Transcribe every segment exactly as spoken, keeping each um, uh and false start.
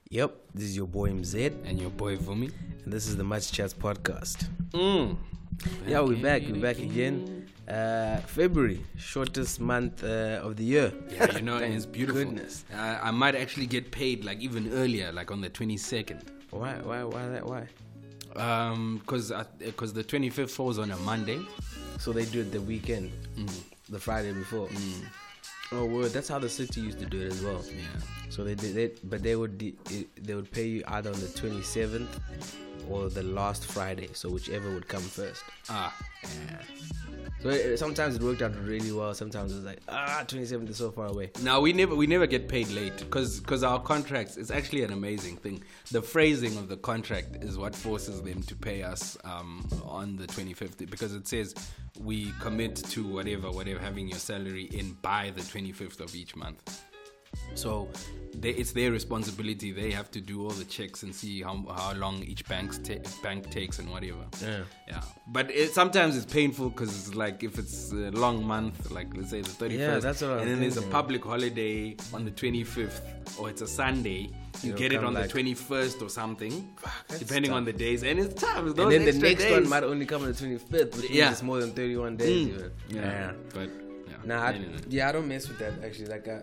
Yep, this is your boy Mzed. And your boy Vumi. And this is the Much Chats podcast. Mm. Yeah, we're back. We're back again. Uh, February, shortest month uh, of the year. Yeah, you know, it's beautiful. Goodness. Uh, I might actually get paid like even earlier, like on the twenty-second. Why? Why? Why that? Why? Um, cause, cause the twenty-fifth falls on a Monday. So they do it the weekend, Mm. the Friday before. Mm. Oh, word. That's how the city used to do it as well. Yeah. So they did it, but they would de- they would pay you either on the twenty-seventh or the last Friday. So whichever would come first. Ah. Yeah. So it, sometimes it worked out really well. Sometimes it's like ah, twenty-seventh is so far away. Now we never we never get paid late because because our contracts. It's actually an amazing thing. The phrasing of the contract is what forces them to pay us um, on the twenty-fifth, because it says we commit to whatever whatever having your salary in by the twenty-fifth of each month. So they, it's their responsibility. They have to do all the checks and see how how long each bank's ta- bank takes and whatever. Yeah. Yeah. But it, sometimes it's painful because it's like if it's a long month, like let's say the thirty-first, Yeah, that's what I was and then there's a thinking. public holiday on the twenty-fifth, or it's a Sunday, you It'll get it come on like- the twenty-first or something, that's depending on tough. the days. And it's tough. It's And those then the extra next days. one might only come on the twenty-fifth, which Yeah. means it's more than thirty-one days. Mm. Even. Yeah. But yeah. Nah, I, Anyway. yeah, I don't mess with that actually. Like, I,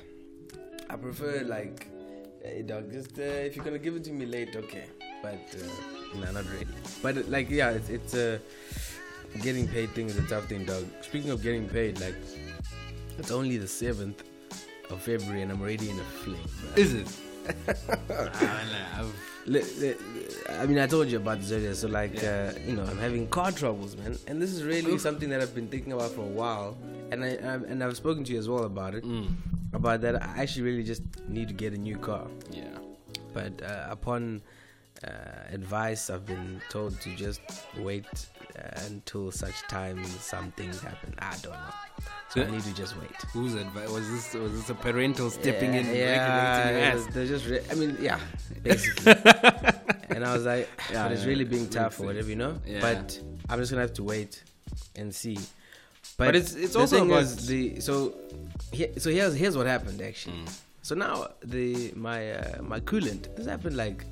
I prefer like, hey dog, just uh, if you're gonna give it to me late, okay. But uh, nah, not really. But uh, like, yeah, it's it's a uh, getting paid thing is a tough thing, dog. Speaking of getting paid, like, it's only the seventh of February and I'm already in a fling. bruh. Is it? Ah, nah, I've- Le- le- I mean, I told you about this earlier. So, like, uh, you know, I'm having car troubles, man, and this is really Oof. something that I've been thinking about for a while, and I, I and I've spoken to you as well about it. Mm. About that, I actually really just need to get a new car. Yeah. But uh, upon uh, advice, I've been told to just wait uh, until such time some things happen. I don't know. So I Yeah. need to just wait. Whose advice was this? Was this a parental stepping yeah, in, yeah, regulating your ass? They're just, re- I mean, yeah, basically. And I was like, Yeah, but it's yeah, really yeah. being Makes tough or sense. whatever, you know. Yeah. But I'm just gonna have to wait and see. But it's- it's the also thing about- is the so he, so here's here's what happened actually. Mm. So now the my uh, my coolant. This happened like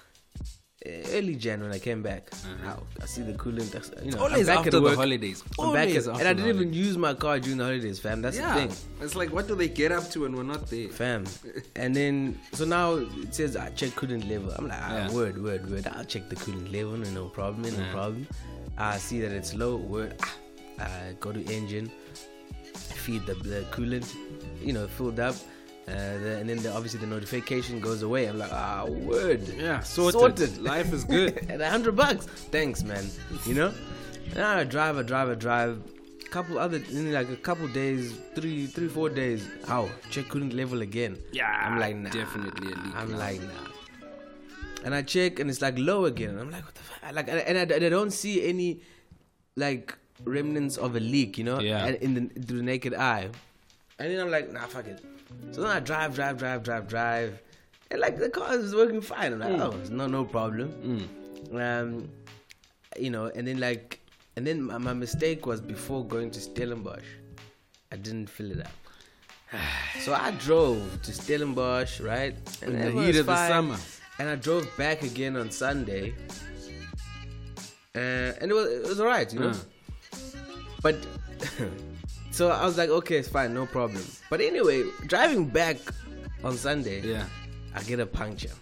uh, early Jan when I came back. Mhm. Now I see the coolant. You know, Always I'm back after at the work. holidays. I'm back Always at, after and I the didn't even holidays. use my car during the holidays, fam. That's Yeah. the thing. It's like, what do they get up to when we're not there? Fam. And then, so now it says I check coolant level. I'm like, ah, Yeah. word, word, word. I'll check the coolant level, no problem, no Yeah. problem. I see that it's low, word. Ah, I go to engine, feed the, the coolant, you know, filled up. Uh, the, and then the, obviously the notification goes away. I'm like, ah, word. Yeah, sorted. Sorted. Life is good. At a hundred bucks. Thanks, man. You know? Now I drive, I drive, I drive. Couple other, in like a couple days, three, three, four days. How? Check coolant level again. Yeah, I'm like, nah. definitely a leak I'm now. like, nah. And I check, and it's like low again. And I'm like, what the fuck? Like, and I, and I don't see any like remnants of a leak, you know, Yeah. and in the, through the naked eye. And then I'm like, nah, fuck it. So then I drive, drive, drive, drive, drive, and like the car is working fine. I'm like, Mm. oh, it's no, no problem. Mm. Um, you know, and then like, and then my, my mistake was before going to Stellenbosch, I didn't fill it up. So I drove to Stellenbosch, right? In the everyone heat was of the fine. summer. And I drove back again on Sunday, uh, and it was it was alright, you know. Mm. But so I was like, okay, it's fine, no problem. But anyway, driving back on Sunday, Yeah. I get a puncture.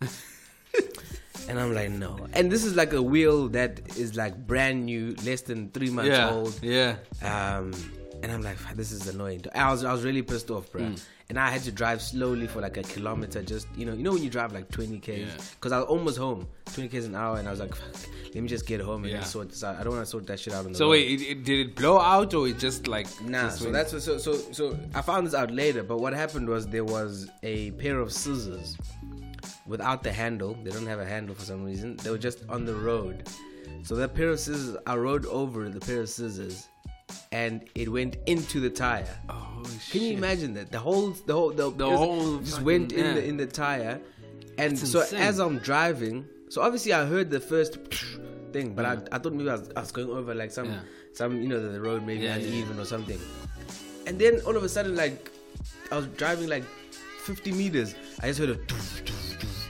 And I'm like, no. And this is like a wheel that is like brand new, less than three months Yeah. old. Yeah. Um, and I'm like, this is annoying. I was I was really pissed off, bro. Mm. And I had to drive slowly for like a kilometer. Just you know, you know when you drive like twenty k's, Yeah. because I was almost home, twenty k's an hour, and I was like, fuck, let me just get home and Yeah. then sort this out. I don't want to sort that shit out on the So road. wait, it, it, did it blow out or it just like? Nah, just so went- that's what, so so so I found this out later. But what happened was there was a pair of scissors without the handle. They don't have a handle for some reason. They were just on the road. So that pair of scissors, I rode over the pair of scissors, and it went into the tire. Oh shit! Can you imagine that? The whole, the whole, the, The just- whole just fucking- went in yeah. the in the tire, and That's so insane. as I'm driving, so obviously I heard the first thing, but Yeah. I, I thought maybe I was, I was going over like some Yeah. some you know the, the road maybe Yeah, yeah, uneven or something, and then all of a sudden like I was driving like fifty meters, I just heard a doof, doof, doof,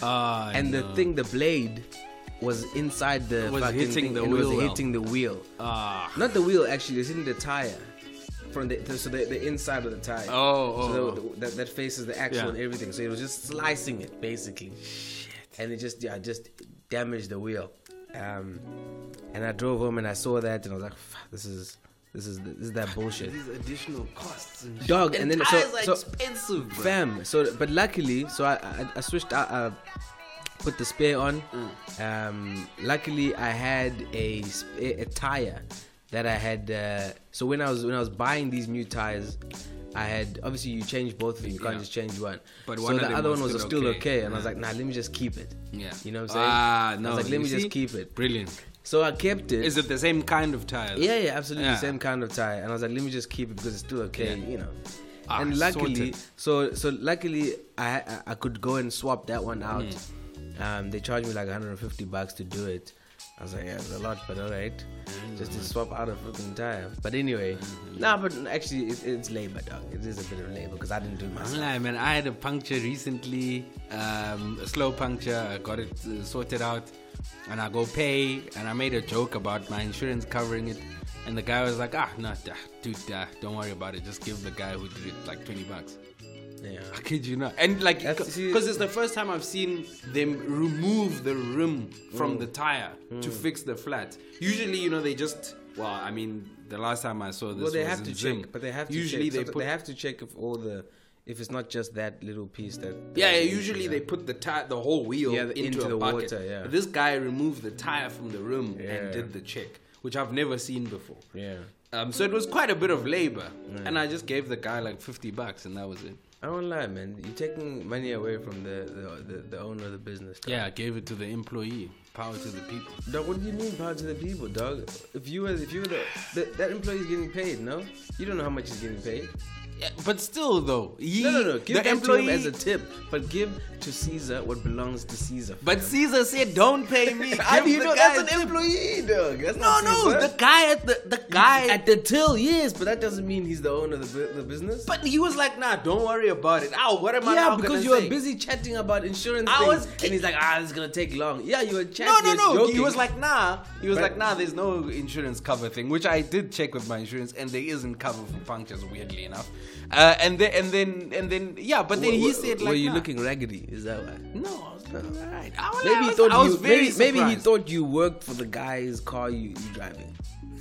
Ah, and no. the thing, the blade, was inside the Was fucking hitting thing, the and it was wheel well. hitting the wheel. Ah. Not the wheel, actually. It was hitting the tire. From the, the so the, the inside of the tire. Oh, oh, So oh. the, the, that, that faces the axle Yeah. and everything. So it was just slicing it basically. Shit. And it just yeah just damaged the wheel. Um, and I drove home and I saw that and I was like, "Fuck, this is this is this is that bullshit." These additional costs and Dog, shit. and then so, tires are so expensive, bro. fam. So but luckily, so I I, I switched out. Uh, put the spare on. Mm. Um, luckily, I had a sp- a tire that I had. Uh, so when I was when I was buying these new tires, I had obviously you change both of them. You can't Yeah. just change one. But so one of the them other was one was still still okay, okay. and I was Yeah. like, nah, let me just keep it. Yeah. You know what I'm saying? Ah, I no. was like, let you me just see? keep it. Brilliant. So I kept it. Is it the same kind of tire? Yeah, yeah, absolutely, Yeah. same kind of tire. And I was like, let me just keep it because it's still okay, Yeah. you know. Ah, and luckily, sorted. so so luckily, I, I I could go and swap that one out. Mm. Um, they charged me like one hundred fifty bucks to do it. I was like, yeah, it's a lot, but all right, Mm. just to swap out a freaking tire. But anyway, nah, but actually, it, it's labor, dog. It is a bit of labor because I didn't do it I'm myself. like, man, I had a puncture recently, um, a slow puncture. I got it uh, sorted out, and I go pay, and I made a joke about my insurance covering it, and the guy was like, ah, no, nah, dude, uh, don't worry about it. Just give the guy who did it like twenty bucks. Yeah. I kid you not. And like, That's- because it's the first time I've seen them remove the rim from the tire to fix the flat. Usually, you know, they just, well, I mean, the last time I saw this Well, they was have in to Zim. check, but they have to Usually check. they So put they have to check if all the, if it's not just that little piece that. Yeah, yeah, that- usually they put the tire, the whole wheel Yeah, the- into, into a the bucket. water, yeah. This guy removed the tire from the rim Yeah. and did the check, which I've never seen before. Yeah. Um, so it was quite a bit of labor, and I just gave the guy like fifty bucks, and that was it. I won't lie, man. You're taking money away from the the, the, the owner of the business. Dog. Yeah, I gave it to the employee. Power to the people. Dog, what do you mean power to the people, dog? If you were if you were the, the that employee's getting paid, no? You don't know how much he's getting paid. Yeah, but still, though, he, No, no, no. Give the that employee to him as a tip, but give to Caesar what belongs to Caesar. But fam. Caesar said, "Don't pay me." How do Give you the know guy that's a an tip. employee, dog? That's No, not no, Caesar. the guy at the the guy at the till, yes, but that doesn't mean he's the owner of the, bu- the business. But he was like, "Nah, don't worry about it." Oh, what am I yeah, now because gonna you were say? busy chatting about insurance I things, was- and he's like, ah, this is gonna take long. Yeah, you were chatting. No, no, you're no. joking. He was like, nah. He was But- like, nah, there's no insurance cover thing, which I did check with my insurance, and there isn't cover for punctures, weirdly enough. Uh, and then, and then, and then, yeah. But then Were- he were- said, like, were you nah. looking raggedy? Is that why? No, I was looking alright. I was, Maybe I he was, thought I was you. very Maybe, maybe he surprised. thought you worked for the guy's car you you driving.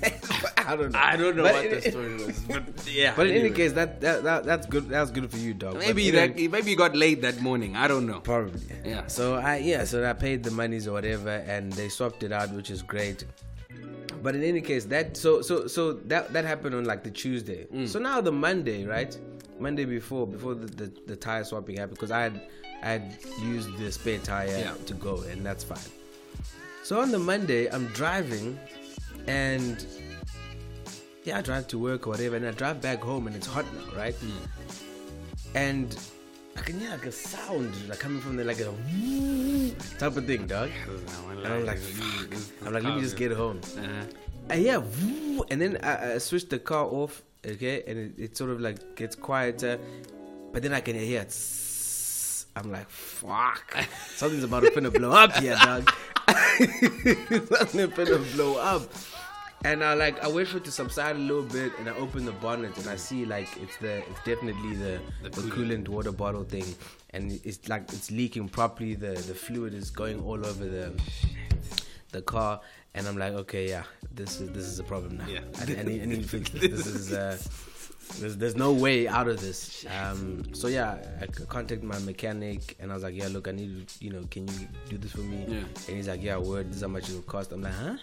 I don't know. I don't know But what in- the story was, but yeah. But in any anyway. case, that, that, that that's good. That's good for you, dog. But maybe in that any- maybe he got laid that morning. I don't know. probably. Yeah. So I yeah. So I paid the monies or whatever, and they swapped it out, which is great. But in any case, that so so so that that happened on like the Tuesday. Mm. So now the Monday, right? Monday before before the, the, the tire swapping happened, because I had I had used the spare tire Yeah. to go, and that's fine. So on the Monday, I'm driving, and yeah, I drive to work or whatever, and I drive back home, and it's hot now, right? And I can hear like a sound like coming from there, like a type of thing, dog. And I'm like, fuck. I'm like, let me just get home. Uh-huh. And yeah, woo, and then I, I switched the car off, okay, and it, it sort of like gets quieter, but then I can hear it. I'm like, fuck, something's about to finna blow up here, dog. Something's finna blow up. And I like I wait for it to subside a little bit, and I open the bonnet, and I see like it's the it's definitely the The the, coolant. coolant water bottle thing, and it's like it's leaking properly. The the fluid is going all over the the car, and I'm like, okay, yeah, this is this is a problem now. Yeah. I, I need I need to fix this. This is uh, there's there's no way out of this. Um, so yeah, I c- contacted my mechanic, and I was like, yeah, look, I need to, you know, can you do this for me? Yeah. And he's like, yeah, word, this is how much it will cost. I'm like, huh?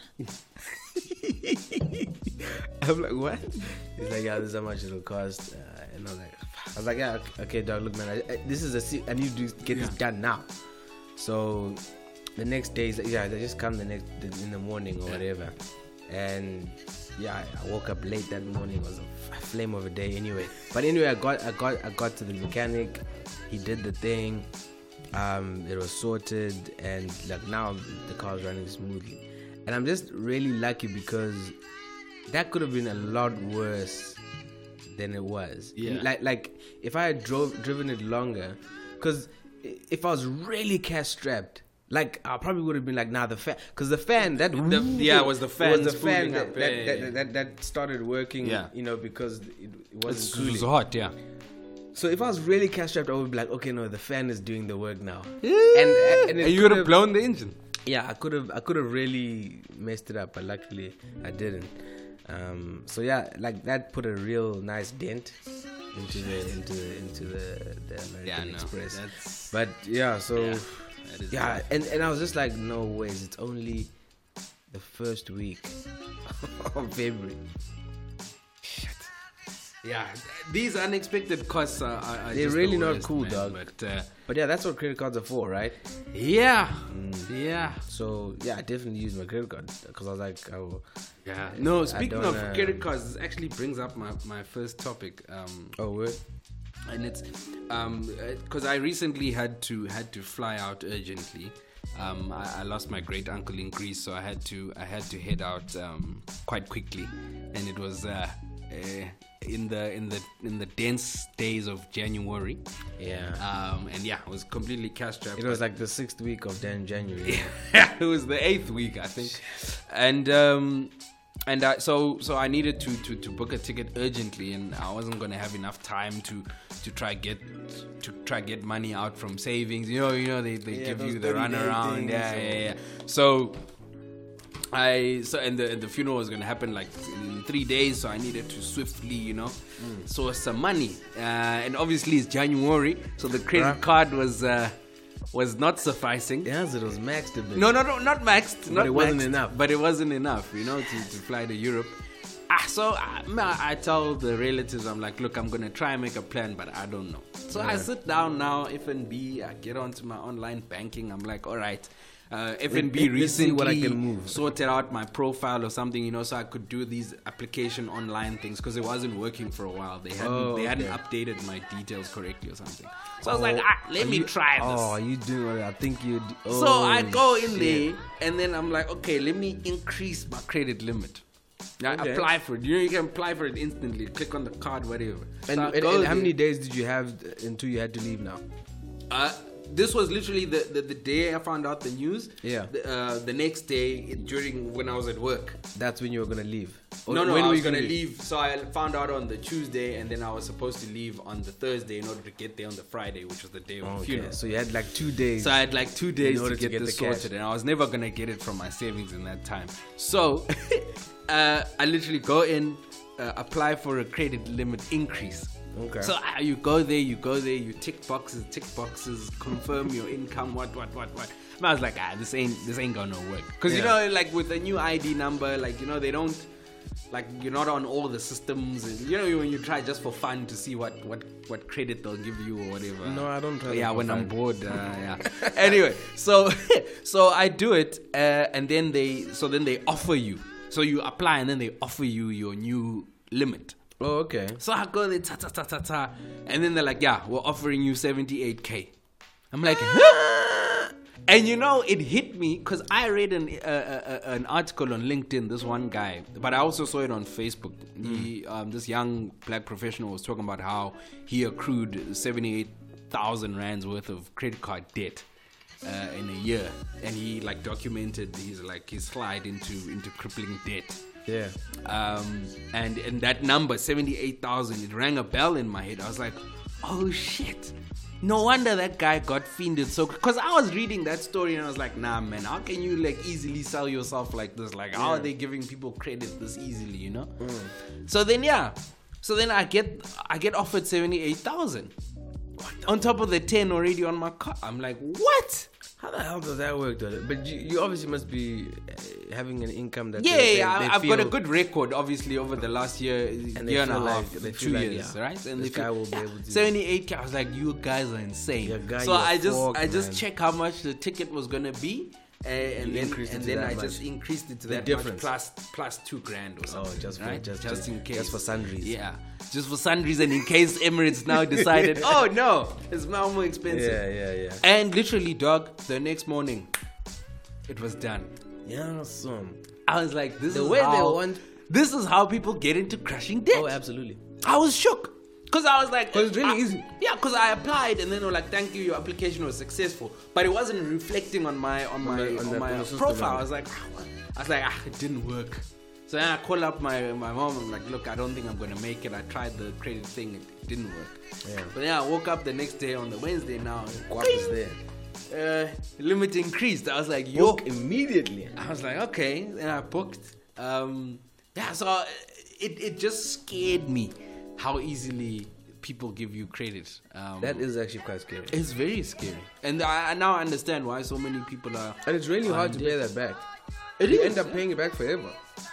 I'm like, what? He's like, yeah, this is how much it'll cost. Uh, and I'm like, I was like, yeah, okay, dog, look, man, I, I, this is a, se- I need to get this Yeah. done now. So the next day, he's like, yeah, they just come the next in the morning or whatever. And yeah, I woke up late that morning. It was a f- flame of a day anyway. But anyway, I got, I got, I got to the mechanic. He did the thing. Um, it was sorted, and like now the car's running smoothly. And I'm just really lucky because that could have been a lot worse than it was. Yeah. Like like if I had drove driven it longer, because if I was really cash strapped, like I probably would have been like, nah, the fan, because the fan that The- yeah, it was the fan was the fan spooling that up. that, Yeah, that, yeah, that, that started working. Yeah. You know, because it, it It's, wasn't it was cooling. hot, yeah. So if I was really cash strapped, I would be like, okay, no, the fan is doing the work now. And, and it you would have could've- blown the engine. Yeah, I could have I could have really messed it up, but luckily I didn't. Um, so yeah, like that put a real nice dent into the into the into the, the American Yeah, no, Express. that's- But yeah, so Yeah, yeah, that is bad. and, and I was just like, no ways, it's only the first week of February. Yeah, these unexpected costs are, are, are They're just really the not worst, cool, man. dog. But uh, But yeah, that's what credit cards are for, right? yeah, Mm. yeah, So yeah, I definitely used my credit card because I was like, oh, yeah. No, I speaking don't, of uh, credit cards, this actually brings up my, my first topic. Um, oh, word? and it's um because I recently had to had to fly out urgently. Um, I, I lost my great uncle in Greece, so I had to I had to head out um, quite quickly, and it was uh, uh, in the in the in the dense days of January. Yeah. Um, and yeah, I was completely cash strapped. It was like the sixth week of Dan January. It was the eighth week, I think, and um, and I, so so I needed to, to to book a ticket urgently, and I wasn't gonna have enough time to to try get to try get money out from savings. You know, you know they, they Yeah, give those you the thirty run day around. things Yeah, or- yeah, yeah. So. I so and the and the funeral was gonna happen like in three days, so I needed to swiftly, you know, source some money. Uh, and obviously it's January, so the credit Right. card was uh, was not sufficing. The answer was maxed a bit. No, no, no, not maxed. Not it wasn't maxed, enough. But it wasn't enough, you know, to, to fly to Europe. Ah, so I, I tell the relatives, I'm like, look, I'm gonna try and make a plan, but I don't know. So I Yeah. sit down now, F N B, I get onto my online banking. I'm like, all right. Uh, F N B Let- let's see recently what I can move. sorted out my profile or something, you know, so I could do these application online things because it wasn't working for a while. They hadn't Oh, they hadn't okay. updated my details correctly or something. So I was Oh, like, ah, let are me you- try this. Oh, are you doing what I think you do? Oh, So I go in shit. there and then I'm like, okay, let me increase my credit limit. I Okay. apply for it. You know, you can apply for it instantly. Click on the card, whatever. So And, I and, go and how there. many days did you have until you had to leave now? Uh, this was literally the, the, the day I found out the news. Yeah. The, uh, the next day during when I was at work. That's when you were gonna leave. Or no, no, when I were was you gonna leave? So I found out on the Tuesday, and then I was supposed to leave on the Thursday in order to get there on the Friday, which was the day of Oh, the okay. funeral. So you had like two days. So I had like two days In order to to get, get this the cash. sorted, and I was never gonna get it from my savings in that time. So uh, I literally go in, uh, apply for a credit limit increase. Okay. So uh, you go there, you go there, you tick boxes, tick boxes, confirm your income, what, what, what, what. And I was like, ah, this ain't, this ain't gonna work. Cause you Yeah. know, like with a new I D number, like you know, they don't. Like you're not on all the systems, and you know when you try just for fun to see what what what credit they'll give you or whatever. No, I don't try Yeah, that for when I'm fun. bored. Uh, yeah. Anyway, so so I do it, uh, and then they so then they offer you. So you apply, and then they offer you your new limit. Oh, okay. So I go there, ta ta ta ta ta, and then they're like, "Yeah, we're offering you seventy-eight k." I'm like, huh? And you know, it hit me because I read an uh, uh, an article on LinkedIn. This one guy, but I also saw it on Facebook. He, um, this young black professional was talking about how he accrued seventy-eight thousand rands worth of credit card debt uh, in a year, and he like documented his like his slide into into crippling debt. Yeah. Um, and and that number seventy-eight thousand, it rang a bell in my head. I was like, oh shit, no wonder that guy got fiended. So because I was reading that story and I was like, nah man, how can you like easily sell yourself like this? Like how are they giving people credit this easily, you know? Mm. So then yeah, so then I get I get offered seventy-eight thousand on top of the ten already on my car. I'm like, what? How the hell does that work, though? But you, you obviously must be uh, having an income that Yeah, they, they, yeah, they I've got a feel- good record, obviously, over the last year, And they year and a feel half, like- they two feel like, years, yeah, right? And this they feel- guy will be yeah, able to- seventy-eight k. I was like, you guys are insane. Yeah, guy, so you're I just, fucked, I just man. check how much the ticket was gonna be, uh, and You then, increased it and to then that I much. just increased it to The that difference. much plus plus two grand or something. just for- right? just just to- in case, just for sundries. Yeah, just for sundries, and in case Emirates now decided, oh no, it's now more expensive. Yeah, yeah, yeah. And literally, dog, the next morning, it was done. Yeah, some. I was like, this The is way they how, want- this is how people get into crushing debt. Oh, absolutely. I was shook. Because I was like, Because it's really I- easy. Yeah, because I applied and then they were like, thank you, your application was successful. But it wasn't reflecting on my on my the- on on the- my on the system, profile. yeah. I was like, ah, what? I was like, ah, it didn't work. So then I called up my my mom. I'm like, look, I don't think I'm gonna make it. I tried the credit thing, it didn't work. Yeah. But then I woke up the next day on the Wednesday now. Guap is there. Uh, limit increased. I was like, yo. Book immediately. I was like, okay. And I booked. Um, yeah, so it, it just scared me how easily people give you credit. Um, That is actually quite scary. it's very scary. And I, I now understand why so many people are. And it's really are hard to in pay debt. that back. It you is. end up paying it back forever.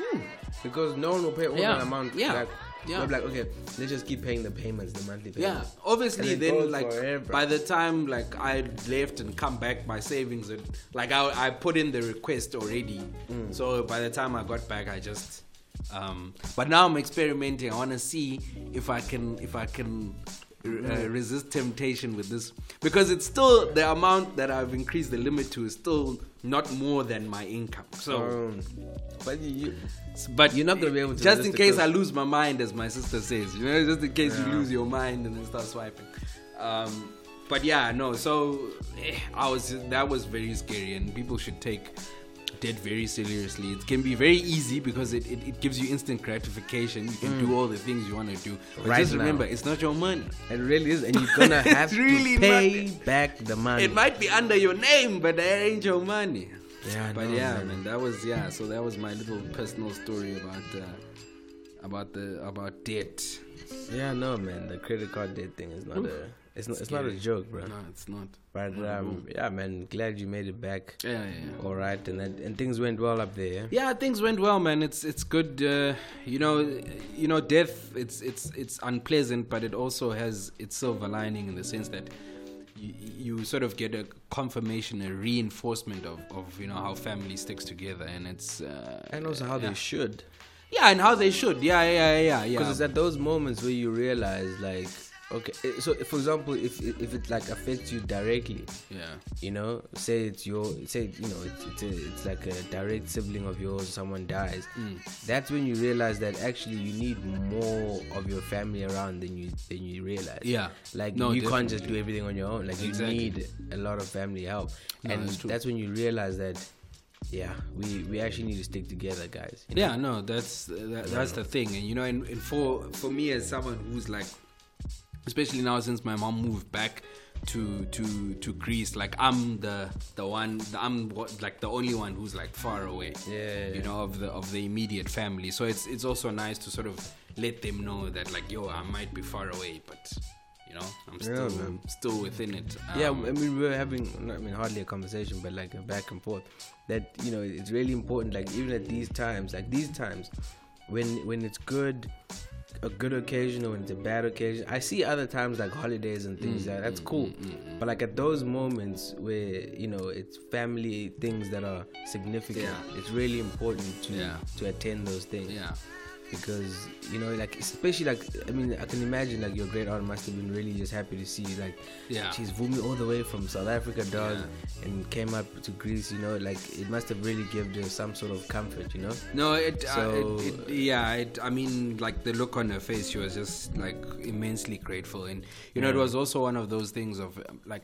Because no one will pay all Yeah. that amount Yeah. back. Yeah. They'll be like, okay, let's just keep paying the payments, the monthly payments. Yeah, obviously, And it then goes like forever. by the time like I left and come back, my savings had, like I I put in the request already. Mm. So by the time I got back, I just. Um, but now I'm experimenting. I want to see if I can if I can uh, Mm. resist temptation with this, because it's still the amount that I've increased the limit to is still not more than my income. So. Um, but you, you, But You're not gonna be able to Just in resist it case I 'cause- lose my mind, as my sister says, you know, just in case Yeah. you lose your mind and then start swiping. Um, but yeah, no. So eh, I was that was very scary, and people should take debt very seriously. It can be very easy because it, it, it gives you instant gratification. You can do all the things you want to do. But Right just now. remember, it's not your money. it really is, and you're gonna have It's really to pay not- back the money. It might be under your name, but that ain't your money. Yeah, I But know, yeah, man. man, that was yeah. So that was my little personal story about uh, about the about debt. Yeah, no, man. The credit card debt thing is not a. It's not. It's not a Scary. joke, bro. No, it's not. But um, yeah, man. Glad you made it back. Yeah, yeah, yeah. All right, and that, and things went well up there. Yeah? Yeah, things went well, man. It's it's good. Uh, you know, you know, death. It's it's it's unpleasant, but it also has its silver lining in the sense that you, you sort of get a confirmation, a reinforcement of, of you know how family sticks together, and it's uh, And also how yeah. they should. Yeah, and how they should. Yeah, yeah, yeah, yeah. Because it's at those moments where you realize, like, okay, eh, so for example, if if it like affects you directly, Yeah. you know, say it's your, say you know, it's it's, a, it's like a direct sibling of yours, someone dies. Mm. That's when you realize that actually you need more of your family around than you than you realize. Yeah. like No, you can't just definitely. do everything on your own. Like Exactly. you need a lot of family help, No, and that's true. that's when you realize that. Yeah, we, we actually need to stick together, guys. you know? Yeah, no, that's that, that's the thing, and you know, and, and for for me as someone who's like, especially now since my mom moved back to to to Greece, like I'm the the one, I'm what- like the only one who's like far away, Yeah. you know, of the of the immediate family. So it's it's also nice to sort of let them know that like, yo, I might be far away, but you know, I'm Yeah, still man. still within it. Yeah, Um, I mean, we were having, I mean, hardly a conversation, but like a back and forth. That, you know, it's really important. Like even at these times, like these times, when when it's good, a good occasion, or when it's a bad occasion. I see other times like holidays and things like that. That's cool. But like at those moments where you know it's family things that are significant, Yeah. it's really important to Yeah. to attend those things. yeah. Because you know, like especially like I mean, I can imagine like your great aunt must have been really just happy to see you. Like, Yeah. she's Vumi all the way from South Africa, dog, Yeah. and came up to Greece. You know, like it must have really given her some sort of comfort. You know, No, it, uh, So- it, it yeah, it, I mean, like the look on her face, she was just like immensely grateful, and you know, it Yeah. was also one of those things of um, like,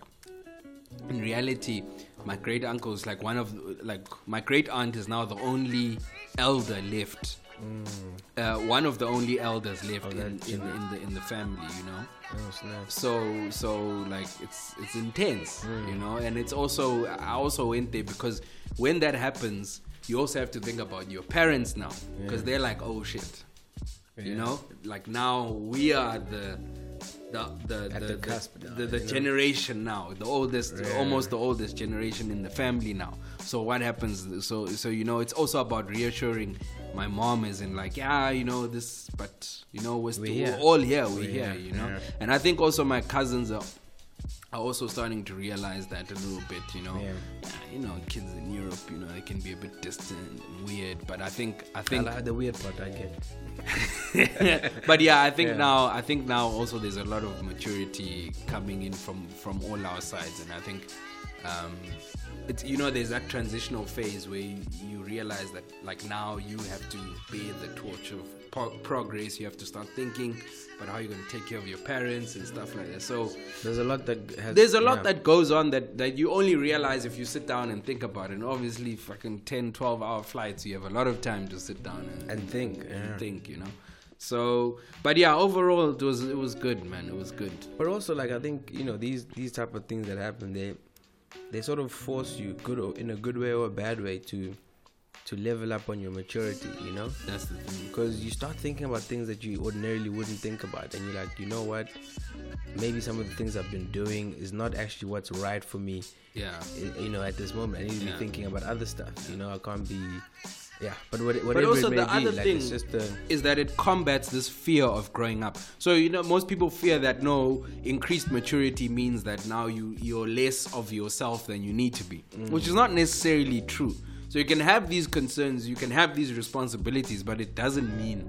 in reality, my great uncle is like one of like my great aunt is now the only elder left. Uh, one of the only elders left Of in, that in, in the in the family, you know. oh snap. So so like it's it's intense, Mm. you know, and it's also I also went there because when that happens, you also have to think about your parents now because Yeah. they're like, oh shit, you Yeah. know, like now we are the the the At the, the the, cusp now, the, the you know? generation now, the oldest, Yeah. almost the oldest generation in the family now. So what happens? So so you know, it's also about reassuring my mom, is in like, yeah, you know this, but you know we're, still, We're here. we're all here, we're, We're here, here, you know. yeah. And I think also my cousins are are also starting to realize that a little bit, you know. Yeah. Yeah, you know, kids in Europe, you know, they can be a bit distant and weird, but I think I I think like the weird part. I get. but yeah, I think Yeah. now I think now also there's a lot of maturity coming in from from all our sides, and I think um, it's, you know, there's that transitional phase where you, you realize that, like, now you have to bear the torch of po- progress. You have to start thinking about how you're going to take care of your parents and stuff like that. So there's a lot that has, there's a lot yeah. that goes on that, that you only realize if you sit down and think about it. And obviously, fucking ten, twelve hour flights, you have a lot of time to sit down and, and think, yeah. and think, you know. So, but yeah, overall, it was it was good, man. It was good. But also, like, I think, you know, these these type of things that happen, they they sort of force you, good or, in a good way or a bad way, to to level up on your maturity, you know? That's the thing. Because you start thinking about things that you ordinarily wouldn't think about, and you're like, you know what? Maybe some of the things I've been doing is not actually what's right for me. Yeah. You know, at this moment, I need to Yeah. be thinking about other stuff. You know, I can't be. Yeah, but what, whatever But also it may the be, other like, thing it's just a, is that it combats this fear of growing up. So, you know, most people fear that, no, increased maturity means that now you, you're less of yourself than you need to be, mm. which is not necessarily true. So you can have these concerns, you can have these responsibilities, but it doesn't mean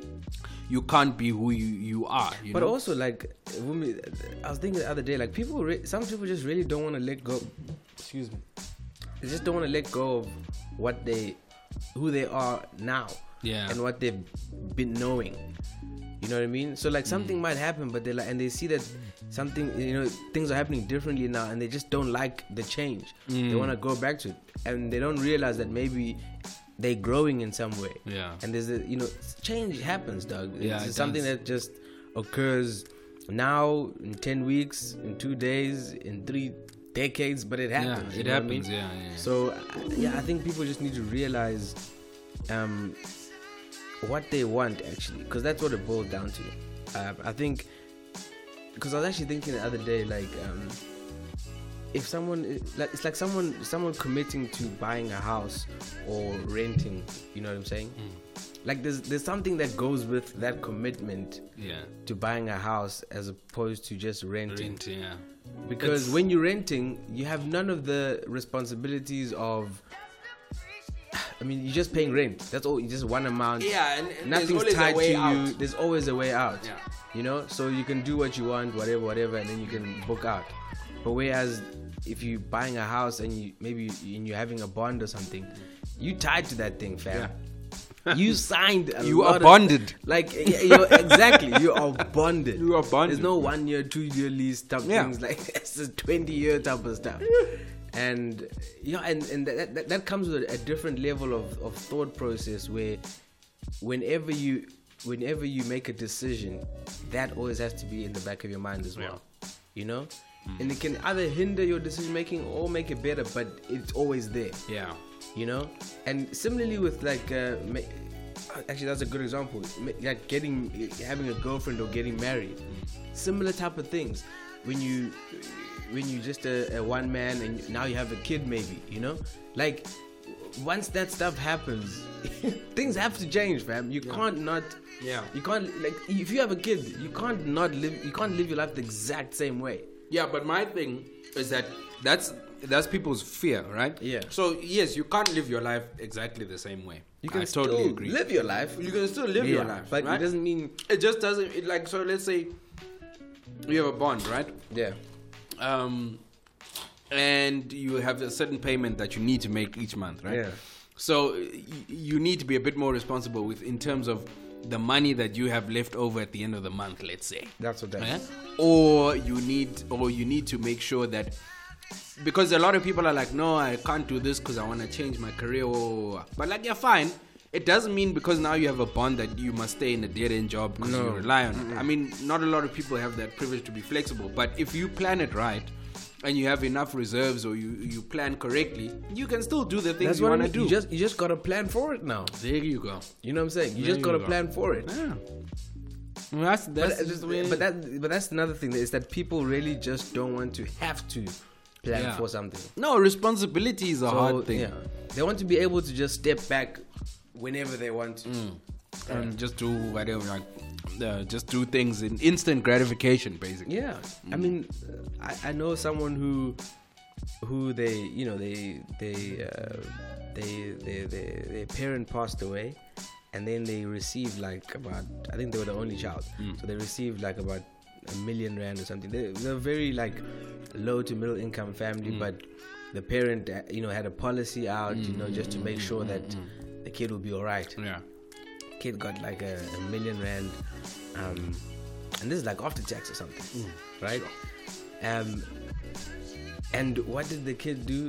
you can't be who you, you are. You but know? also, like, when we, I was thinking the other day, like, people, re- some people just really don't want to let go. Excuse me. They just don't want to let go of what they, who they are now. Yeah. And what they've been knowing. You know what I mean? So, like, something mm. might happen, but they like, and they see that something, you know, things are happening differently now, and they just don't like the change. Mm. They want to go back to it, and they don't realize that maybe they're growing in some way. Yeah. And there's a, you know, change happens, dog. It's yeah, it something does. that just occurs now, in ten weeks, in two days, in three decades, but it happens. Yeah, it you know happens. what I mean? Yeah, yeah. So, yeah, I think people just need to realize um, what they want, actually, because that's what it boils down to. Uh, I think, because I was actually thinking the other day, like, um, if someone, like, it's like someone, someone committing to buying a house or renting. You know what I'm saying? Mm. Like, there's there's something that goes with that commitment. Yeah. To buying a house as opposed to just renting. Rent, yeah. Because it's, when you're renting, you have none of the responsibilities of. I mean, you're just paying rent. That's all. You just one amount. Yeah, and, and nothing's tied to out. you. There's always a way out. Yeah. You know, so you can do what you want, whatever, whatever, and then you can book out. But whereas if you're buying a house and you maybe you, and you're having a bond or something, you tied to that thing, fam. Yeah. You signed. A you lot are bonded. Of, like you're, exactly, you are bonded. You are bonded. There's no one year, two year lease type yeah. things like it's a twenty year type of stuff. And you know, and, and that, that that comes with a different level of, of thought process where whenever you whenever you make a decision, that always has to be in the back of your mind as well. Yeah. You know? Mm. And it can either hinder your decision making or make it better, but it's always there. Yeah. You know? And similarly with like uh, actually that's a good example. Like getting having a girlfriend or getting married. Mm. Similar type of things. When you when you just a, a one man and now you have a kid maybe, you know? Like once that stuff happens, things have to change, fam. You yeah. can't not yeah. You can't like if you have a kid, you can't not live you can't live your life the exact same way. Yeah, but my thing is that that's that's people's fear, right? Yeah. So yes, you can't live your life exactly the same way. You can I still totally agree. live your life. You can still live yeah, your life, but right? it doesn't mean it just doesn't it like so. Let's say you have a bond, right? Yeah. Um, and you have a certain payment that you need to make each month, right? Yeah. So y- you need to be a bit more responsible with in terms of the money that you have left over at the end of the month, let's say. That's what that yeah? is. Or you need, or you need to make sure that, because a lot of people are like, no, I can't do this because I want to change my career. But like, you're fine. It doesn't mean because now you have a bond that you must stay in a dead-end job because no. you rely on Mm-hmm. it. I mean, not a lot of people have that privilege to be flexible. But if you plan it right and you have enough reserves or you, you plan correctly, you can still do the things That's you what want I to mean. do. You just you just gotta plan for it now. There you go. You know what I'm saying? You There just gotta you go. plan for it. Yeah. Well, that's that's But, just the way. but that but that's another thing is that people really just don't want to have to plan Yeah. for something. No, responsibility is a So, hard thing. Yeah. They want to be able to just step back whenever they want to. Mm. And just do whatever, like, uh, just do things in instant gratification, basically. Yeah, mm. I mean, I, I know someone who, who they, you know, they, they, uh, they, they, they, their parent passed away, and then they received like about, I think they were the only child, mm. so they received like about a million rand or something. They, they're a very like low to middle income family, mm. but the parent, uh, you know, had a policy out, mm, you know, just to make sure that mm, the kid will be all right. Yeah. Kid got like a, a million rand, um, and this is like after tax or something, mm, right? Sure. Um, and what did the kid do?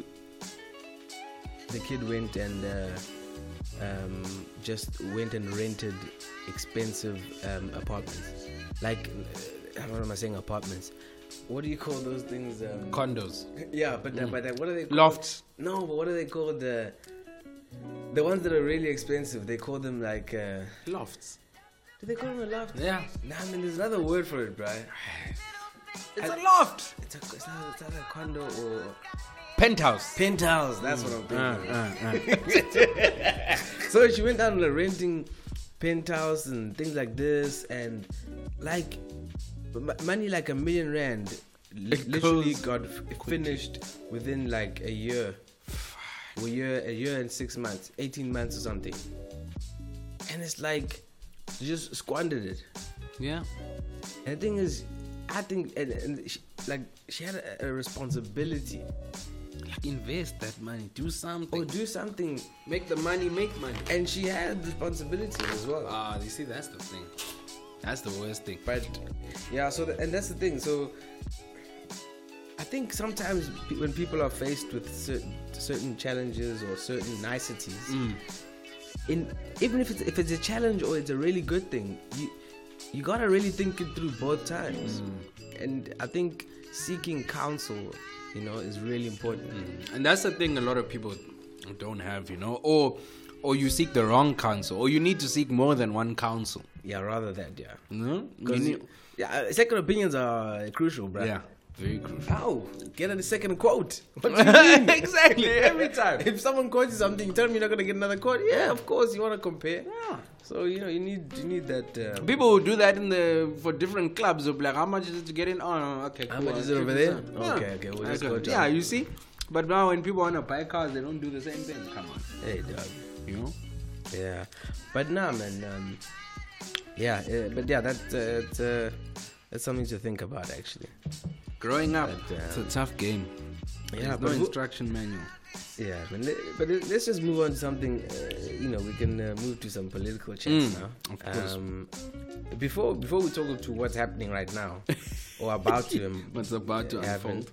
The kid went and uh, um, just went and rented expensive um, apartments. Like, uh, what am I saying? Apartments. What do you call those things? Um, Condos. Yeah, but mm. uh, but uh, what are they called? Lofts. No, but what are they called? The the ones that are really expensive. They call them like uh, lofts. Do they call them a loft? Yeah. Nah, I mean, there's another word for it, bro. It's I, a loft. It's a it's not, it's not a condo or penthouse. Penthouse. That's mm. what I'm thinking. Uh, uh, uh. So she went down to renting penthouse and things like this, and like money like a million rand li- literally got f- finished within like a year, a year, a year and six months, eighteen months or something. And it's like you just squandered it. Yeah. And the thing is, I think, and, and she, like she had a, a responsibility. Like invest that money, do something. Or do something, make the money make money. And she had responsibility as well. Ah, you see, that's the thing. That's the worst thing. But yeah, so the, and that's the thing. So I think sometimes pe- when people are faced with certain certain challenges or certain niceties, mm. in even if it's if it's a challenge or it's a really good thing, you you gotta really think it through both times. Mm. And I think seeking counsel, you know, is really important. Mm. And that's the thing a lot of people don't have, you know, or or you seek the wrong counsel, or you need to seek more than one counsel. Yeah, rather that, yeah. No, because yeah, second opinions are crucial, bro. Yeah, very crucial. How? Get a second quote. What do you mean? Exactly, every time. If someone quotes you something, you tell me you're not gonna get another quote. Yeah, of course you want to compare. Yeah. So you know you need you need that. Um, People who do that in the for different clubs will be like, how much is it to get in? Oh, okay. How cool. much is it over there? Yeah. Okay, okay. We'll just okay. go. Yeah, you see. But now when people want to buy cars, they don't do the same thing. Come on. Hey, dog. You know. Yeah, but nah, man. Um, yeah, uh, but yeah, that uh, it's, uh, that's something to think about actually. Growing up, but, uh, it's a tough game. Yeah, There's but no instruction manual. Yeah, but, let, but let's just move on to something. Uh, you know, we can uh, move to some political chats mm, now. Of course. Um, before before we talk to what's happening right now, or about to um, what's about to happen. unfold.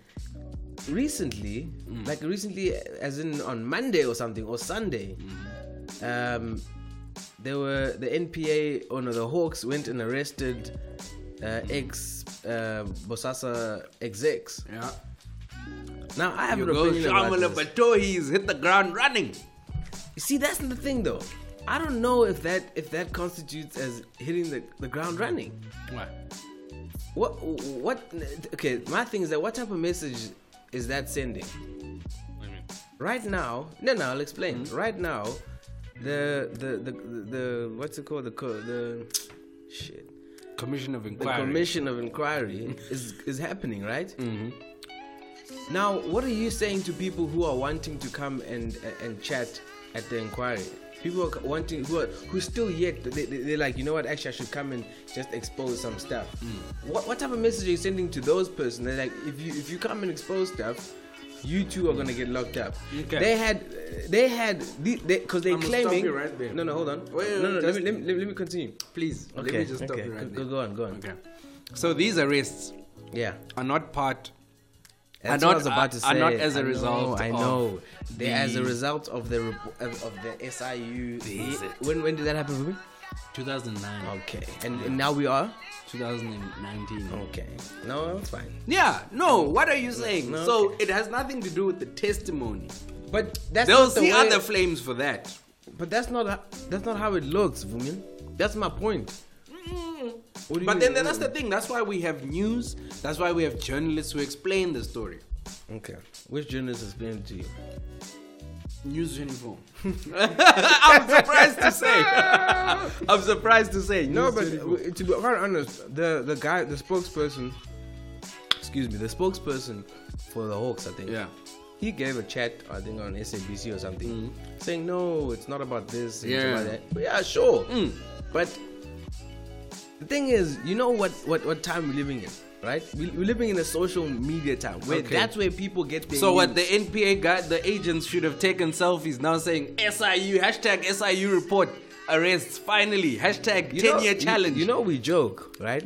Recently, mm. like recently, as in on Monday or something or Sunday, mm. um, there were the N P A or no, the Hawks went and arrested uh, ex uh, Bosasa execs. Yeah. Now I have you an go opinion about this. Bato, he's hit the ground running. You see, that's the thing, though. I don't know if that if that constitutes as hitting the, the ground running. Why? What what? Okay, my thing is that what type of message is that sending? What do you mean? Right now, no, no, I'll explain. Mm-hmm. Right now, the the, the the the what's it called? The the shit. Commission of Inquiry. The Commission of Inquiry is is happening, right? Mm-hmm. Now, what are you saying to people who are wanting to come and and chat at the inquiry? People are wanting who are who still yet they, they, they're like, you know what? Actually, I should come and just expose some stuff. Mm. What what type of message are you sending to those persons? They're like, if you if you come and expose stuff, you too are gonna get locked up. Okay. They had they had because they, they I'm claiming. you right there. No, no, hold on. Wait, no, no, just, let, me, let, me, let me continue. Please, Okay, let me just stop okay. you right go, there. go on, go on. Okay. So these arrests, yeah, are not part. That's are what not, I was about to say. Are not as a I result. Know, I know. They're as a the- result of the rep- of, of the S I U. Is it? When when did that happen, Ruby? two thousand nine. Okay, and, and now we are. twenty nineteen. Okay, no, that's fine. Yeah. No. What are you saying? No, so okay. it has nothing to do with the testimony. But that's They'll not the see way, other flames for that. But that's not ho- that's not how it looks, Vumin. That's my point. What do But you then mean? that's the thing. That's why we have news. That's why we have journalists who explain the story. Okay, which journalist explained it to you? News twenty-four. I'm surprised to say. I'm surprised to say. No, News but twenty-four. uh, to be quite honest, the the guy, the spokesperson, excuse me, the spokesperson for the Hawks, I think. Yeah. He gave a chat, I think, on S A B C or something, Mm. saying no, it's not about this. It's Yeah. about that. But yeah, sure. Mm. But the thing is, you know what, what, what time we're living in. right? We, we're living in a social media time where Okay. that's where people get their So what news. the N P A guy, the agents should have taken selfies now saying S I U hashtag S I U report arrests finally hashtag You ten know- year you- challenge. You know we joke, right?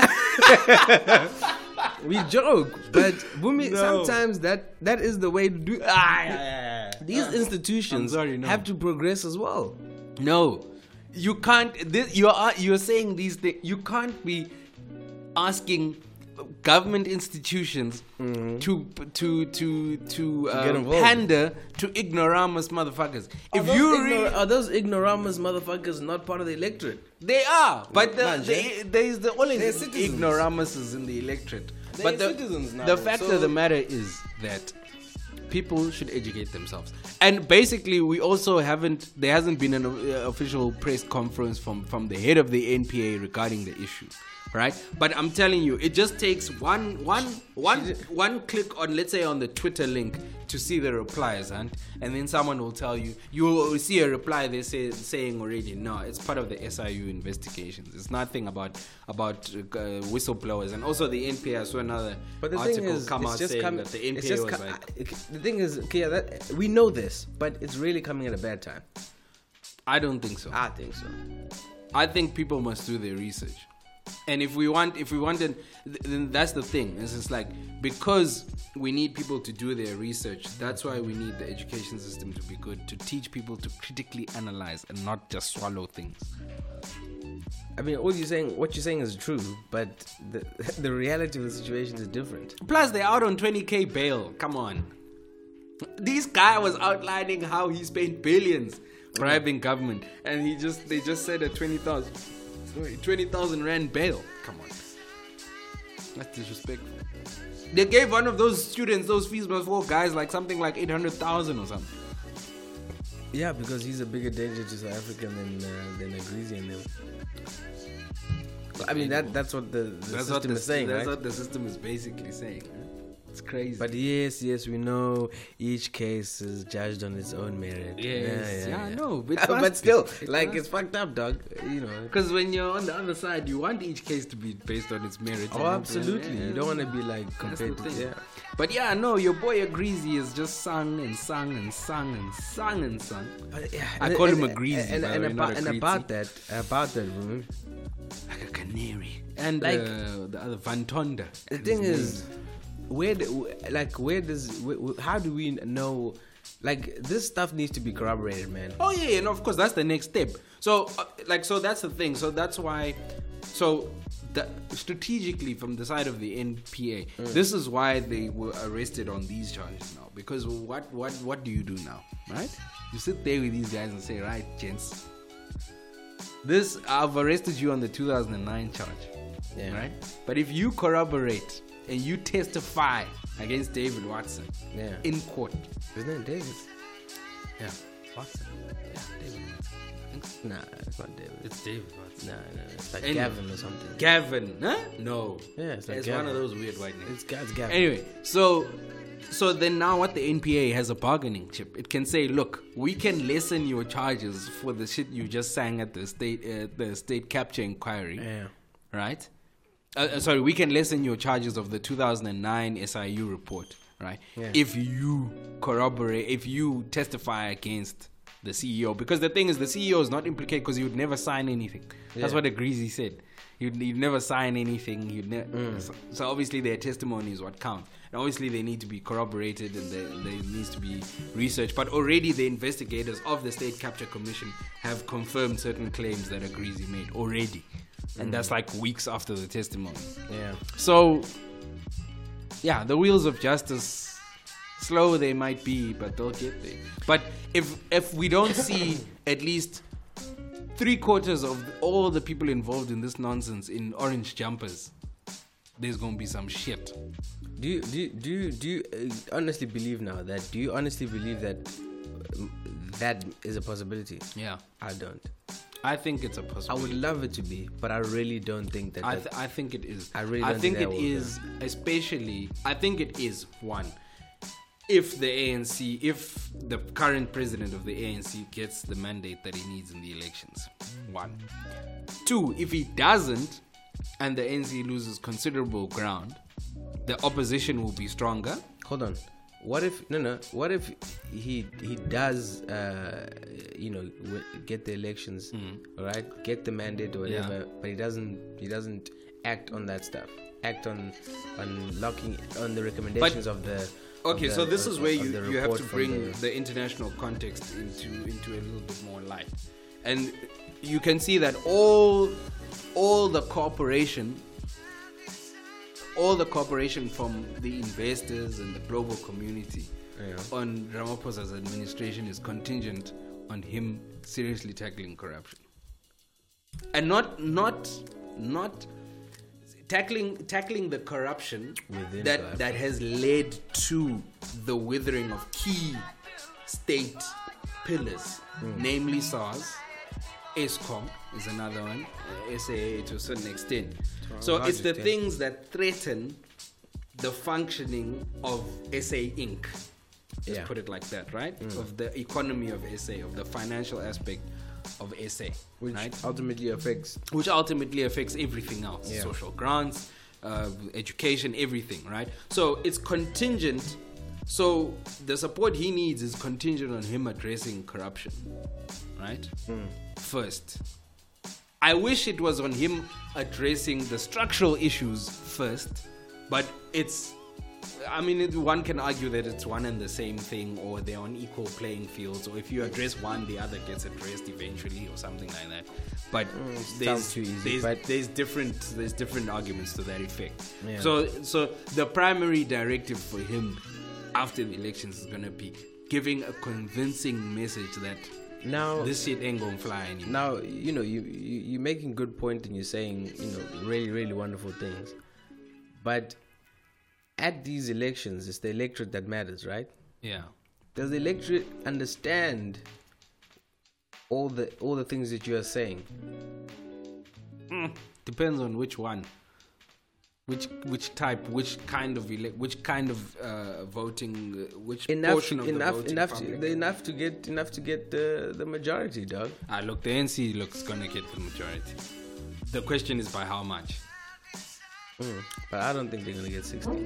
we joke, but Bumi, No. sometimes that that is the way to do. Ah, yeah, yeah, yeah. These institutions I'm sorry, no. have to progress as well. No, you can't. This, you are you're saying these things. You can't be asking government institutions to to to to get uh, involved. pander to ignoramus motherfuckers. Are If those you ignor- read, are those ignoramus motherfuckers not part of the electorate? they are, but the, Man, the, there is the always They're citizens. ignoramuses in the electorate. They're but the, citizens now, the fact so- of the matter is that people should educate themselves. And basically, we also haven't. There hasn't been an uh, official press conference from from the head of the N P A regarding the issue, right? But I'm telling you, it just takes one one one one click on, let's say, on the Twitter link to see the replies, and and then someone will tell you, you will see a reply they say saying already, no, it's part of the S I U investigations. It's nothing about about uh, whistleblowers. And also the N P A, I saw another But the article thing is, come it's out just saying come, that the N it's P A just was co- like, I- the thing is, okay, yeah, that, we know this, but it's really coming at a bad time. I don't think so. I think so. I think people must do their research. And if we want, if we wanted, then that's the thing. It's just like, because we need people to do their research, that's why we need the education system to be good, to teach people to critically analyze and not just swallow things. I mean, all you're saying, what you're saying is true, but the the reality of the situation is different. Plus, they're out on twenty K bail. Come on. This guy was outlining how he spent billions bribing government, and he just they just said a twenty thousand, sorry, twenty thousand rand bail. Come on, that's disrespectful. They gave one of those students those fees before guys like something like eight hundred thousand or something. Yeah, because he's a bigger danger to South Africa than uh, than a Greasy and them. I mean, that that's what the, the That's system what the, is saying, That's right? what the system is basically saying. Huh? It's crazy. But yes, yes, we know each case is judged on its own merit. yes, yeah, I know. but still, like, it's fucked up, dog. You know. Because when you're on the other side, you want each case to be based on its merit. Oh, absolutely. You don't want to be like That's the compared to thing. yeah. But yeah, no, your boy Agreasy has just sung and sung and sung and sung and sung. But, yeah, I and- call and- him a greasy, and, by the and, way, about, not a and greasy. about that, about that, room. Like a canary. And Like- uh, the other Van Tonda. The thing is, where, do, like, where does, where, how do we know? Like, this stuff needs to be corroborated, man. Oh yeah, yeah, no, of course that's the next step. So uh, like so that's the thing. So that's why so the, strategically from the side of the N P A, Mm. this is why they were arrested on these charges now. Because what what what do you do now, right? You sit there with these guys and say, right, gents, this I've arrested you on the two thousand nine charge, Yeah. right? But if you corroborate and you testify against David Watson Yeah. in court, His name Davis. yeah, Watson, yeah, David Watson. I think so. Nah, it's not David. It's David Watson. Nah, nah, nah. It's like Anyway. Gavin or something. Gavin, huh? No. Yeah, it's like it's Gavin. one of those weird white names. It's, Ga- it's Gavin. Anyway, so so then now what the N P A has a bargaining chip. It can say, look, we can lessen your charges for the shit you just sang at the state uh, the state capture inquiry, Yeah. right? Uh, uh, sorry, we can lessen your charges of the two thousand nine S I U report, right? Yeah. If you corroborate, if you testify against the C E O, because the thing is, the C E O is not implicated because he would never sign anything. That's Yeah. what the Greasy said. You'd, you'd never sign anything. You'd ne- Mm. so, so obviously their testimony is what counts. And obviously they need to be corroborated and there, there needs to be research. But already the investigators of the State Capture Commission have confirmed certain claims that a Greasy made already. And that's like weeks after the testimony. Yeah. So, yeah, the wheels of justice, slow they might be, but they'll get there. But if if we don't see at least three quarters of all the people involved in this nonsense in orange jumpers, there's gonna be some shit. Do you do you, do you, do you uh, honestly believe now that? Do you honestly believe that um, that is a possibility? Yeah, I don't. I think it's a I possibility. would love it to be, but I really don't think that. I, that th- I think it is. I really I don't think think it that will is, especially. I think it is one. If the A N C, if the current president of the A N C gets the mandate that he needs in the elections, one. Two, if he doesn't, and the A N C loses considerable ground, the opposition will be stronger. Hold on. What if no no? What if he he does uh, you know w- get the elections, Mm. all right? Get the mandate or whatever, Yeah. but he doesn't he doesn't act on that stuff. Act on on locking on the recommendations of the. of Okay, the- so this of- is where of you, the you have report to from bring the- the international context into into a little bit more light, and you can see that all all the cooperation, all the cooperation from the investors and the global community Yeah. on Ramaphosa's administration is contingent on him seriously tackling corruption, and not not not tackling tackling the corruption Within that corruption. that has led to the withering of key state pillars, namely SARS, ESCOM is another one, uh, S A A to a certain extent. a So large it's the extent. things that threaten the functioning of S A Incorporated. Let's Yeah. put it like that, right? Of the economy of S A, of the financial aspect of S A, which right? ultimately affects. Which ultimately affects everything else, Yeah. social grants, uh, education, everything, right? So it's contingent. So the support he needs is contingent on him addressing corruption, right? First. I wish it was on him addressing the structural issues first, but it's, I mean, it, one can argue that it's one and the same thing, or they're on equal playing fields, or if you address one, the other gets addressed eventually, or something like that. But sounds there's, too easy, there's, but- there's different there's different arguments to that effect. Yeah. So so the primary directive for him after the elections is gonna be giving a convincing message that Now, this shit ain't gonna fly anymore. now you know you, you you're making good point and you're saying you know really really wonderful things, but at these elections it's the electorate that matters, right? Yeah. Does the electorate understand all the all the things that you are saying? Depends on which one, which which type, which kind of ele- which kind of uh, voting, uh, which Enough portion of the enough voting enough to, public. enough to get enough to get the the majority, dog. Ah, look, the N C looks gonna get the majority. The question is by how much. Mm. But I don't think they're gonna get sixty.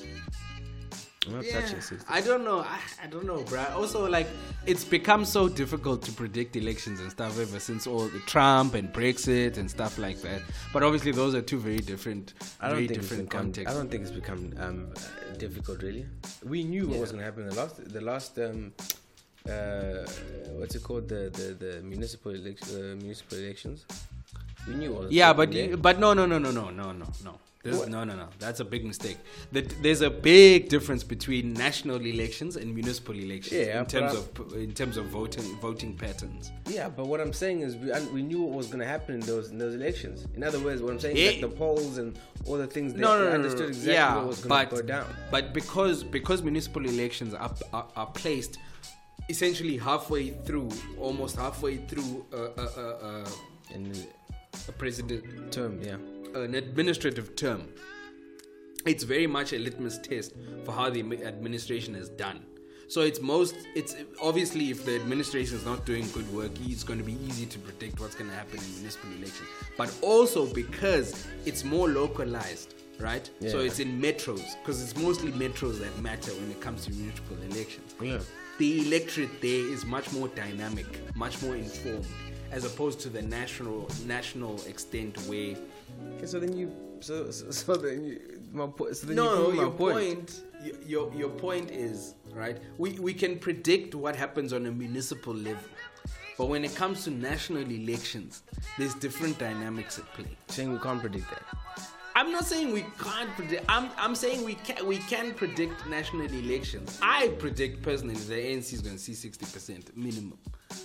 I'm not touching sixty. I don't know. I, I don't know, bruh. Also, like, it's become so difficult to predict elections and stuff ever since all the Trump and Brexit and stuff like that. But obviously, those are two very different, I don't very think it's different become. contexts. I don't think it's become um, uh, difficult, really. We knew what Yeah. was going to happen. The last, the last, um, uh, what's it called? The the, the municipal elec- uh, municipal elections. We knew. What was Yeah, but happening you, there. but no, no, no, no, no, no, no, no. This, What? no, no, no. That's a big mistake. That there's a big difference between national elections and municipal elections Yeah, in but terms I'm- of in terms of voting voting patterns. Yeah, but what I'm saying is we, and we knew what was going to happen in those in those elections. In other words, what I'm saying Yeah. is that the polls and all the things they No, no, no, understood no, no. exactly yeah, what was going but to go down. but because because municipal elections are, are are placed essentially halfway through, almost halfway through uh, uh, uh, uh, In the a president term, yeah. an administrative term. It's very much a litmus test for how the admi- administration is done. So it's most, it's obviously if the administration is not doing good work, it's going to be easy to predict what's going to happen in municipal elections. But also because it's more localized, right? So Yeah. it's in metros, because it's mostly metros that matter when it comes to municipal elections. Yeah. The electorate there is much more dynamic, much more informed, as opposed to the national national extent where Okay, so then you, so so, so then you, my point. So then no, you no, prove my your point. point, y- your your point is right. We we can predict what happens on a municipal level, but when it comes to national elections, there's different dynamics at play. Saying we can't predict that. I'm not saying we can't predict. I'm I'm saying we can we can predict national elections. I predict personally the A N C is going to see sixty percent minimum.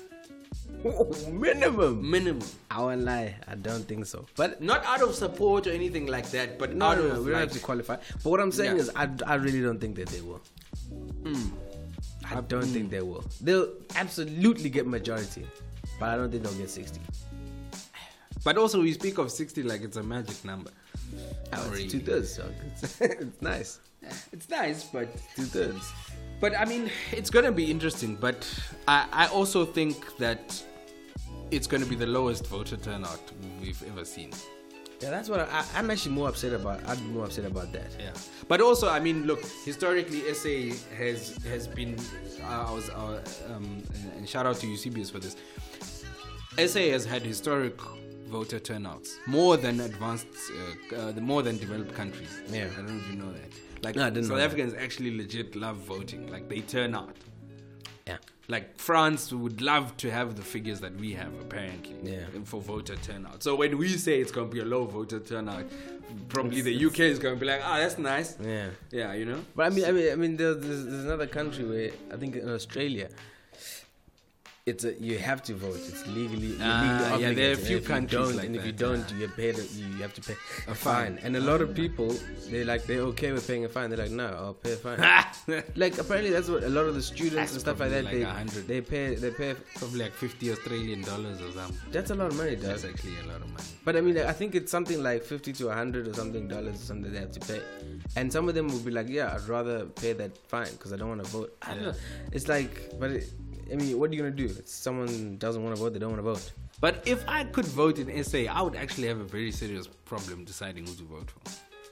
Minimum. Minimum. I won't lie. I don't think so. But Not out of support or anything like that, but no, out no, of no, we don't like, have to qualify. But what I'm saying Yeah. is, I, I really don't think that they will. mm, I don't think they will. They'll absolutely get majority, but I don't think they'll get sixty. but also we speak of sixty like it's a magic number. Oh, Really. it's two thirds, so it's, it's nice. It's nice, but Two thirds. but I mean it's gonna be interesting. But I, I also think that it's gonna be the lowest voter turnout we've ever seen. Yeah, that's what I, I'm actually more upset about. I'd be more upset about that. Yeah, but also, I mean, look, historically, S A has has been. Uh, I was, uh, um, and shout out to Eusebius for this. S A has had historic voter turnouts more than advanced, uh, uh, the more than developed countries. Yeah, I don't know if you know that. Like no, I didn't South know Africans that. actually legit love voting. Like they turn out. Yeah. Like France would love to have the figures that we have, apparently, yeah. for voter turnout. So when we say it's going to be a low voter turnout, probably the U K is going to be like, ah, oh, that's nice. Yeah, yeah, you know. But I mean, I mean, I mean, there's, there's, there's another country where I think in Australia, it's a, you have to vote. It's legally, you're ah, legally yeah. There are a obligated. few And if countries you don't, like and that. if you don't, you pay the, you have to pay a fine. fine. And a lot of people, they like they're okay with paying a fine. They're like, no, I'll pay a fine. Like apparently that's what a lot of the students That's and stuff like that. like they one hundred. they pay they pay. Probably like fifty Australian dollars or something. That's a lot of money, dog. That's actually a lot of money. But I mean, I think it's something like fifty to a hundred or something dollars or something they have to pay. And some of them will be like, yeah, I'd rather pay that fine because I don't want to vote. I don't Yeah. know. It's like, but it, I mean, what are you gonna do? If someone doesn't want to vote, they don't want to vote. But if I could vote in S A, I would actually have a very serious problem deciding who to vote for.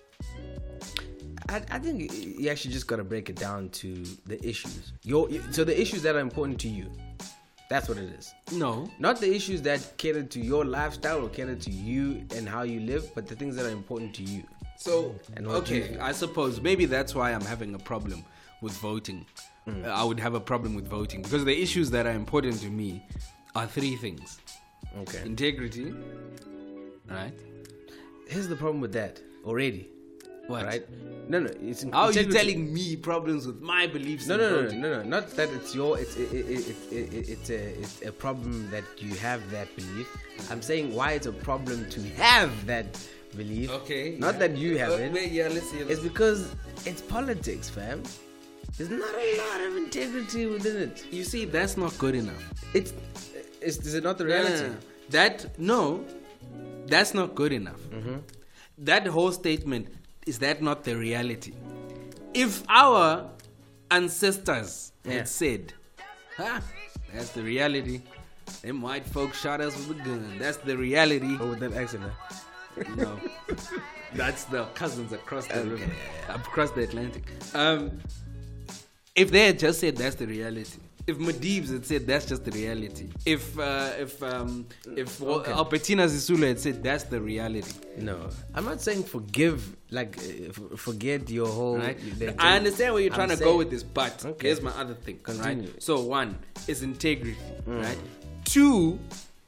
I, I think you actually just gotta break it down to the issues. Your so the issues that are important to you. That's what it is. No. Not the issues that cater to your lifestyle or cater to you and how you live, but the things that are important to you. So, And what okay, you- I suppose maybe that's why I'm having a problem with voting. Mm. Uh, I would have a problem with voting because the issues that are important to me are three things: Okay. integrity, right? Here's the problem with that already. What? Right? No, no. It's How are you integrity- telling me problems with my beliefs? No, in no, no, no, voting? no, no. Not that it's your. It's it, it, it, it, it, it's a it's a problem that you have that belief. I'm saying why it's a problem to have that belief. Okay. Not yeah. that you have Uh, it. wait, yeah, let's see. It's because it's politics, fam. There's not a lot of integrity within it. You see, that's not good enough. It's, it's is it not the No, no, reality? no, no. That no, that's not good enough. Mm-hmm. That whole statement, is that not the reality? If our ancestors Yeah. had said, "Ha, that's the reality," them white folks shot us with a gun. That's the reality. Oh, with that accent, huh? No, that's the cousins across the Okay, river, yeah, across the Atlantic. Um, if they had just said that's the reality, if Madibs had said that's just the reality, if uh, if um, if Okay. Albertina Zisulu had said that's the reality, No, I'm not saying forgive, like uh, f- forget your whole. right? the- I understand where you're I'm trying to saying- go with this, but Okay. here's my other thing. Continue. Right? So one is integrity, Mm. right? Two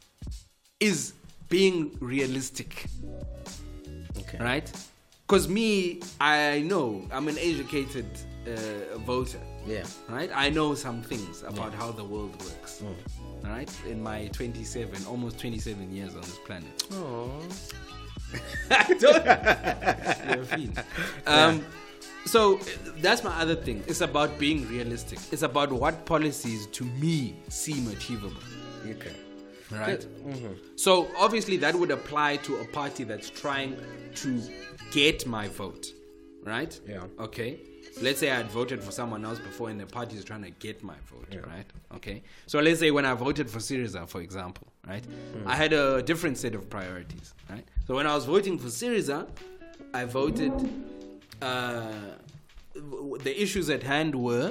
is being realistic. Okay. Right? Because me, I know I'm an educated uh, voter. Yeah. Right? I know some things about Yeah. how the world works. Mm. All right? In my twenty-seven, almost twenty-seven years on this planet. Oh. Don't- You're a fiend. Um, so uh, that's my other thing. It's about being realistic. It's about what policies to me seem achievable. Okay. Right? Mm-hmm. So obviously that would apply to a party that's trying to get my vote, right? Yeah. Okay. Let's say I had voted for someone else before and the party is trying to get my vote, Yeah. right? Okay. So let's say when I voted for Syriza, for example, right? Mm. I had a different set of priorities, right? So when I was voting for Syriza, I voted, uh, w- the issues at hand were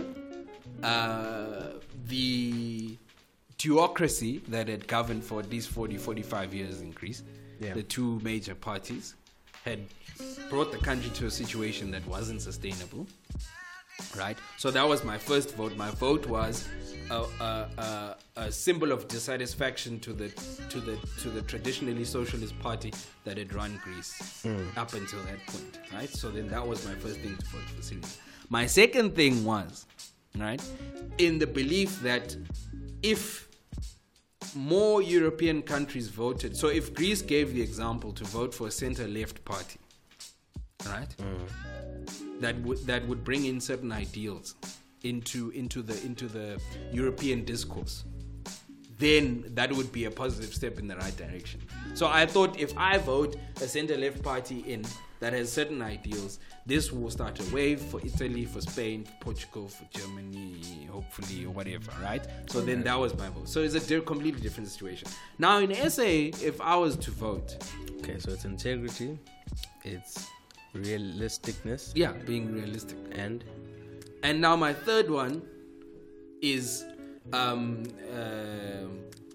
uh, the theocracy that had governed for at least forty, forty-five years in Greece. Yeah. The two major parties had brought the country to a situation that wasn't sustainable, right? So that was my first vote. My vote was a, a, a, a symbol of dissatisfaction to the to the to the traditionally socialist party that had run Greece up until that point, right? So then that was my first thing to vote for Syriza. My second thing was, right, in the belief that if more European countries voted, so if Greece gave the example to vote for a center-left party, right, that would that would bring in certain ideals into into the into the European discourse, then that would be a positive step in the right direction. So I thought if I vote a center-left party in that has certain ideals, this will start a wave for Italy, for Spain, for Portugal, for Germany, hopefully, or whatever, right? So okay. then that was my vote. So it's a di- completely different situation. Now in S A, if I was to vote... Okay, so it's integrity, it's realisticness. Yeah, being realistic. And? And now my third one is... Um, uh,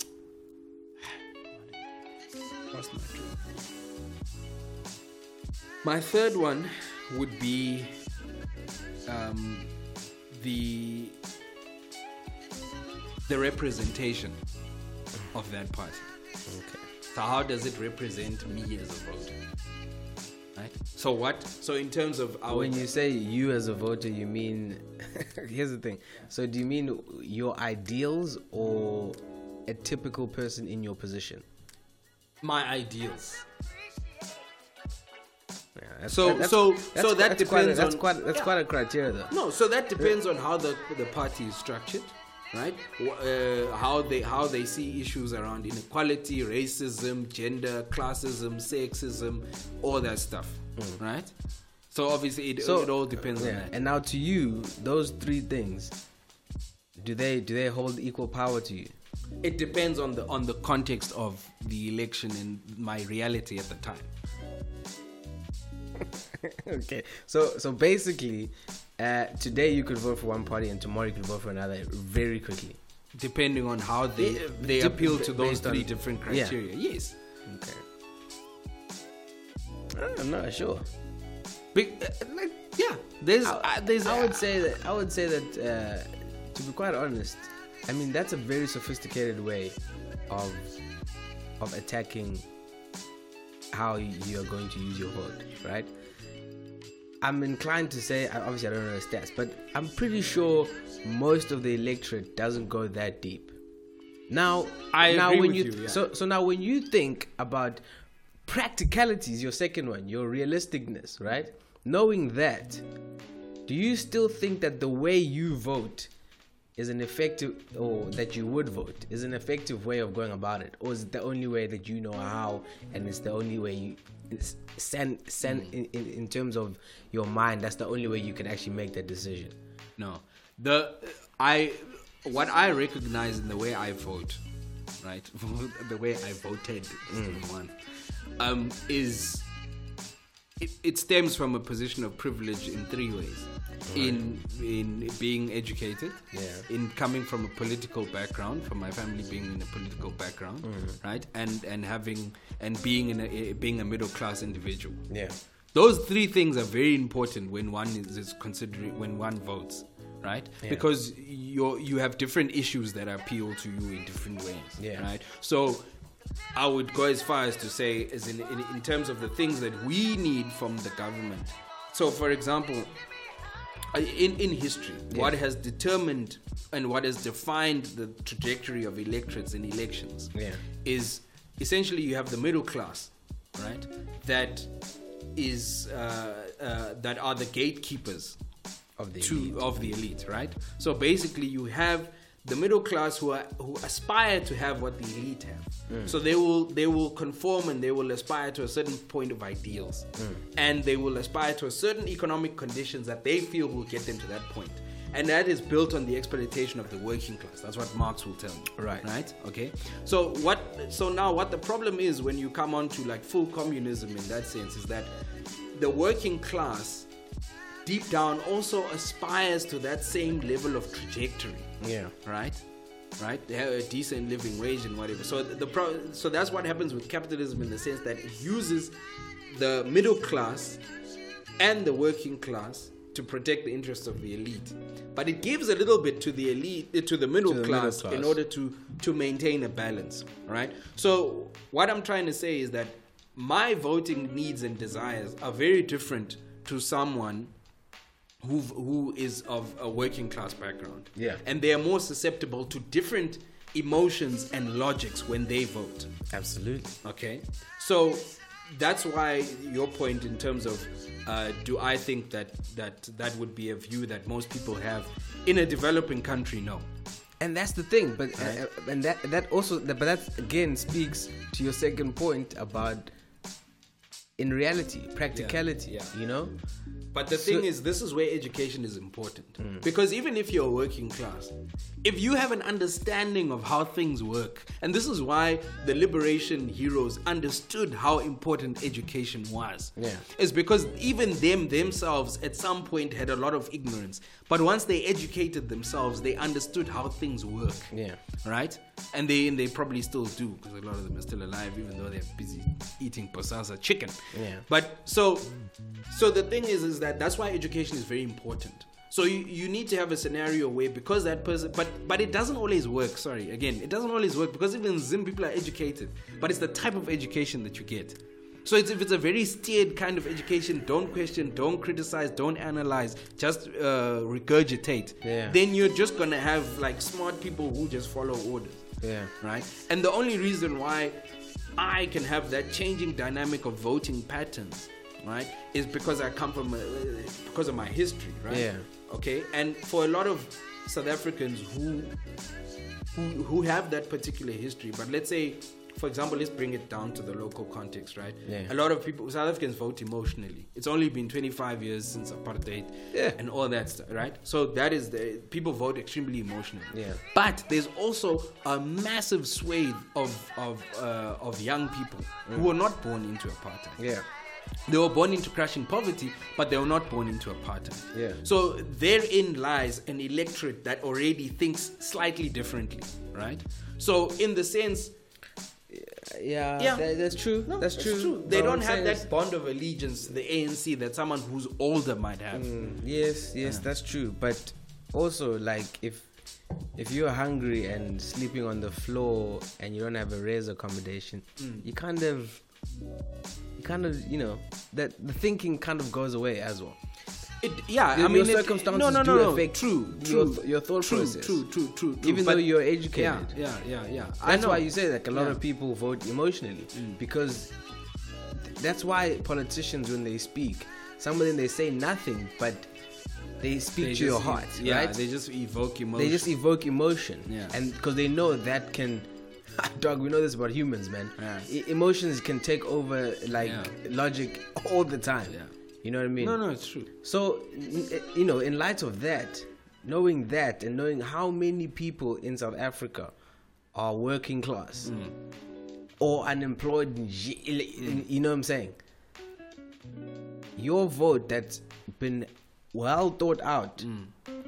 what's not true? My third one would be um, the the representation of that party. Okay. So how does it represent me as a voter? Right. So what? So in terms of our when you say you as a voter, you mean here's the thing. So do you mean your ideals or a typical person in your position? My ideals. Yeah, that's, so that's, so that's, so that that's depends quite a, that's on quite that's yeah. quite a criteria though. No, so that depends on how the the party is structured, right? Uh, how they how they see issues around inequality, racism, gender, classism, sexism, all that stuff, mm. right? So obviously it, so, it all depends yeah. on that. And now to you, those three things, do they do they hold equal power to you? It depends on the on the context of the election and my reality at the time. Okay, so so basically, uh, today you could vote for one party and tomorrow you could vote for another very quickly, depending on how they yeah, they dip, appeal to those three on, different criteria. Yeah. Yes. Okay. I'm not sure. Big, uh, like, yeah, there's I, uh, there's. I uh, would say that I would say that uh, to be quite honest, I mean that's a very sophisticated way of of attacking how you are going to use your vote, right? I'm inclined to say, obviously I don't know the stats, but I'm pretty sure most of the electorate doesn't go that deep. Now, I now agree when with you, you yeah. so so now when you think about practicalities, your second one, your realisticness, right? Knowing that, do you still think that the way you vote is an effective, or that you would vote, is an effective way of going about it? Or is it the only way that you know how, and it's the only way you, send, send mm. in, in, in terms of your mind, that's the only way you can actually make that decision? No. The, I, what I recognize in the way I vote, right? The way I voted, mm. one, um, is, it, it stems from a position of privilege in three ways. Right. In in being educated, yeah. in coming from a political background, from my family being in a political background, mm. right, and and having and being in a being a middle class individual. Yeah, those three things are very important when one is, is considering when one votes, right? Yeah. Because you you have different issues that appeal to you in different ways, yeah. right? So I would go as far as to say, as in in, in terms of the things that we need from the government. So, for example. In in history, yeah. what has determined and what has defined the trajectory of electorates in elections yeah. is essentially you have the middle class, right? That is uh, uh, that are the gatekeepers of the to, elite. of the elite, right? So basically, you have the middle class who are, who aspire to have what the elite have. Mm. So they will they will conform and they will aspire to a certain point of ideals, mm. and they will aspire to a certain economic conditions that they feel will get them to that point. And that is built on the exploitation of the working class. That's what Marx will tell you. Right. Right? Okay. So what so now what the problem is when you come on to like full communism in that sense is that the working class deep down also aspires to that same level of trajectory. Yeah. Right? Right? They have a decent living wage and whatever. So the pro- so that's what happens with capitalism in the sense that it uses the middle class and the working class to protect the interests of the elite. But it gives a little bit to the elite, to the middle, to the class, middle class in order to, to maintain a balance. Right? So what I'm trying to say is that my voting needs and desires are very different to someone who who is of a working class background. Yeah. And they are more susceptible to different emotions and logics when they vote. Absolutely. Okay. So that's why your point in terms of uh, do I think that, that that would be a view that most people have in a developing country? No. And that's the thing, but Right. uh, and that that also, but that again speaks to your second point about, in reality, practicality. Yeah. You know, But the So- thing is, this is where education is important. Because even if you're working class, if you have an understanding of how things work, and this is why the liberation heroes understood how important education was, Yeah. is because even them themselves at some point had a lot of ignorance. But once they educated themselves, they understood how things work. Yeah. Right? And they and they probably still do, because a lot of them are still alive, even though they're busy eating posasa chicken. Yeah. But so so the thing is is that that's why education is very important. So you, you need to have a scenario where, because that person, but but it doesn't always work. Sorry, again, it doesn't always work, because even Zim people are educated, but it's the type of education that you get. So it's, if it's a very steered kind of education, don't question, don't criticize, don't analyze, just uh, regurgitate. Yeah. Then you're just gonna have like smart people who just follow orders. Yeah. Right? And the only reason why I can have that changing dynamic of voting patterns, right, is because I come from a, because of my history, right? Yeah. Okay. And for a lot of South Africans who who who have that particular history, but let's say, for example, let's bring it down to the local context, right? Yeah. A lot of people, South Africans, vote emotionally. It's only been twenty-five years since apartheid, Yeah. and all that stuff, right? So that is the people vote extremely emotionally. Yeah. But there's also a massive swathe of of uh, of young people who were not born into apartheid. Yeah. They were born into crushing poverty, but they were not born into apartheid. Yeah. So therein lies an electorate that already thinks slightly differently, right? So in the sense, Yeah, Yeah. that- that's true. no, that's it's true. They But what don't I'm have saying that is- bond of allegiance to the A N C that someone who's older might have. Mm, yes, yes, that's true. But also, like, if if you're hungry and sleeping on the floor and you don't have a raise accommodation, Mm. you kind of, you kind of, you know, that the thinking kind of goes away as well. It, yeah, Your- I mean, your it- circumstances no, no, do no, no. affect True, your true, th- your thought true, process. True, true, true, true. Even But- though you're yeah, educated. yeah, yeah, yeah. I That's know. why you say that a lot Yeah. of people vote emotionally, Mm. because th- that's why politicians, when they speak, some of them, they say nothing, but they speak They to your just heart, ev- yeah, right? they just evoke emotion. They just evoke emotion, Yeah. and because they know that can, dog. We know this about humans, man. Yeah. E- emotions can take over like Yeah. logic all the time. Yeah. You know what I mean? No, no, it's true. So, n- you know, in light of that, knowing that, and knowing how many people in South Africa are working class Mm. or unemployed, you know what I'm saying? Your vote that's been well thought out. Mm.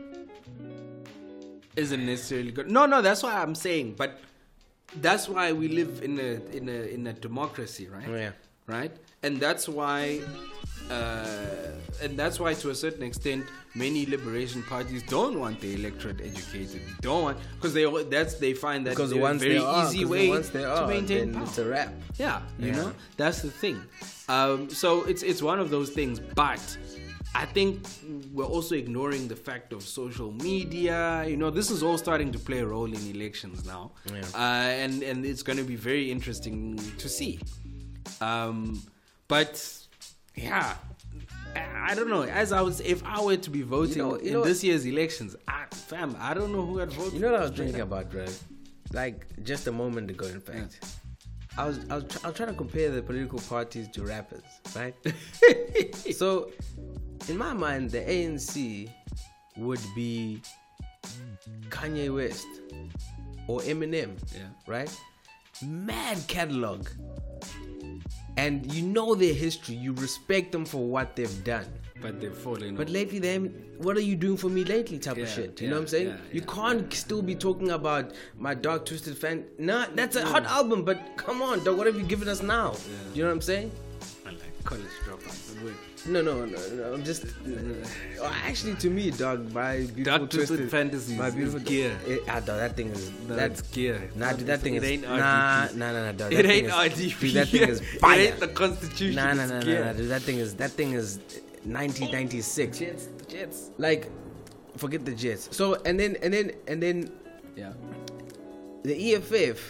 Isn't necessarily good. No, no, that's why I'm saying. But that's why we live in a in a in a democracy, right? Yeah. Right. And that's why, uh, and that's why, to a certain extent, many liberation parties don't want the electorate educated. Don't want, because they al- that's they find that Because they're once a very they are, easy 'cause way once they are, to maintain then power. it's a wrap. Yeah, you Yeah. know, that's the thing. Um, so it's it's one of those things, but I think we're also ignoring the fact of social media. You know, this is all starting to play a role in elections now, Yeah. uh, and and it's going to be very interesting to see. Um, but yeah. I I don't know. As I was, if I were to be voting know- you in know- this year's elections, I, fam, I don't know who I'd vote. You know what I was for. thinking about, Greg? Like just a moment ago, in fact. I was I was, tr- I was trying to compare the political parties to rappers, right? So, in my mind, the A N C would be Kanye West or Eminem, Yeah. right? Mad catalog, and you know their history. You respect them for what they've done. But they're falling. But off. lately, them, what are you doing for me lately? Type Yeah, of shit. You yeah, know what I'm saying? yeah, you yeah. can't still be talking about my Dark Twisted Fan. Nah, that's a hot album, but come on, dog. What have you given us now? Yeah. You know what I'm saying? I like college dropouts. But wait. No, no, no, no. I'm just. Uh, actually, to me, dog, my beautiful Dark Twisted Fantasy my is beautiful gear. It, ah, dog, that thing is. No, that's that's gear. Nah, dude, that thing it is. ain't Nah, R D P. nah, nah, nah, dog. It that thing ain't is- R D P. Dude, that thing is It fire. ain't the Constitution. Nah, nah, it's nah, nah, gear. nah, dude. That thing is. That thing is nineteen ninety-six. Jets, Jets. Like, forget the Jets. So and then and then and then Yeah. the E F F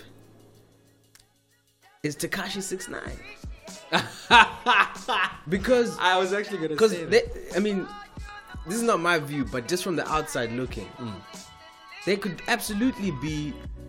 is Tekashi six nine because I was actually gonna because say that. I mean, this is not my view, but just from the outside looking, Mm. There could absolutely be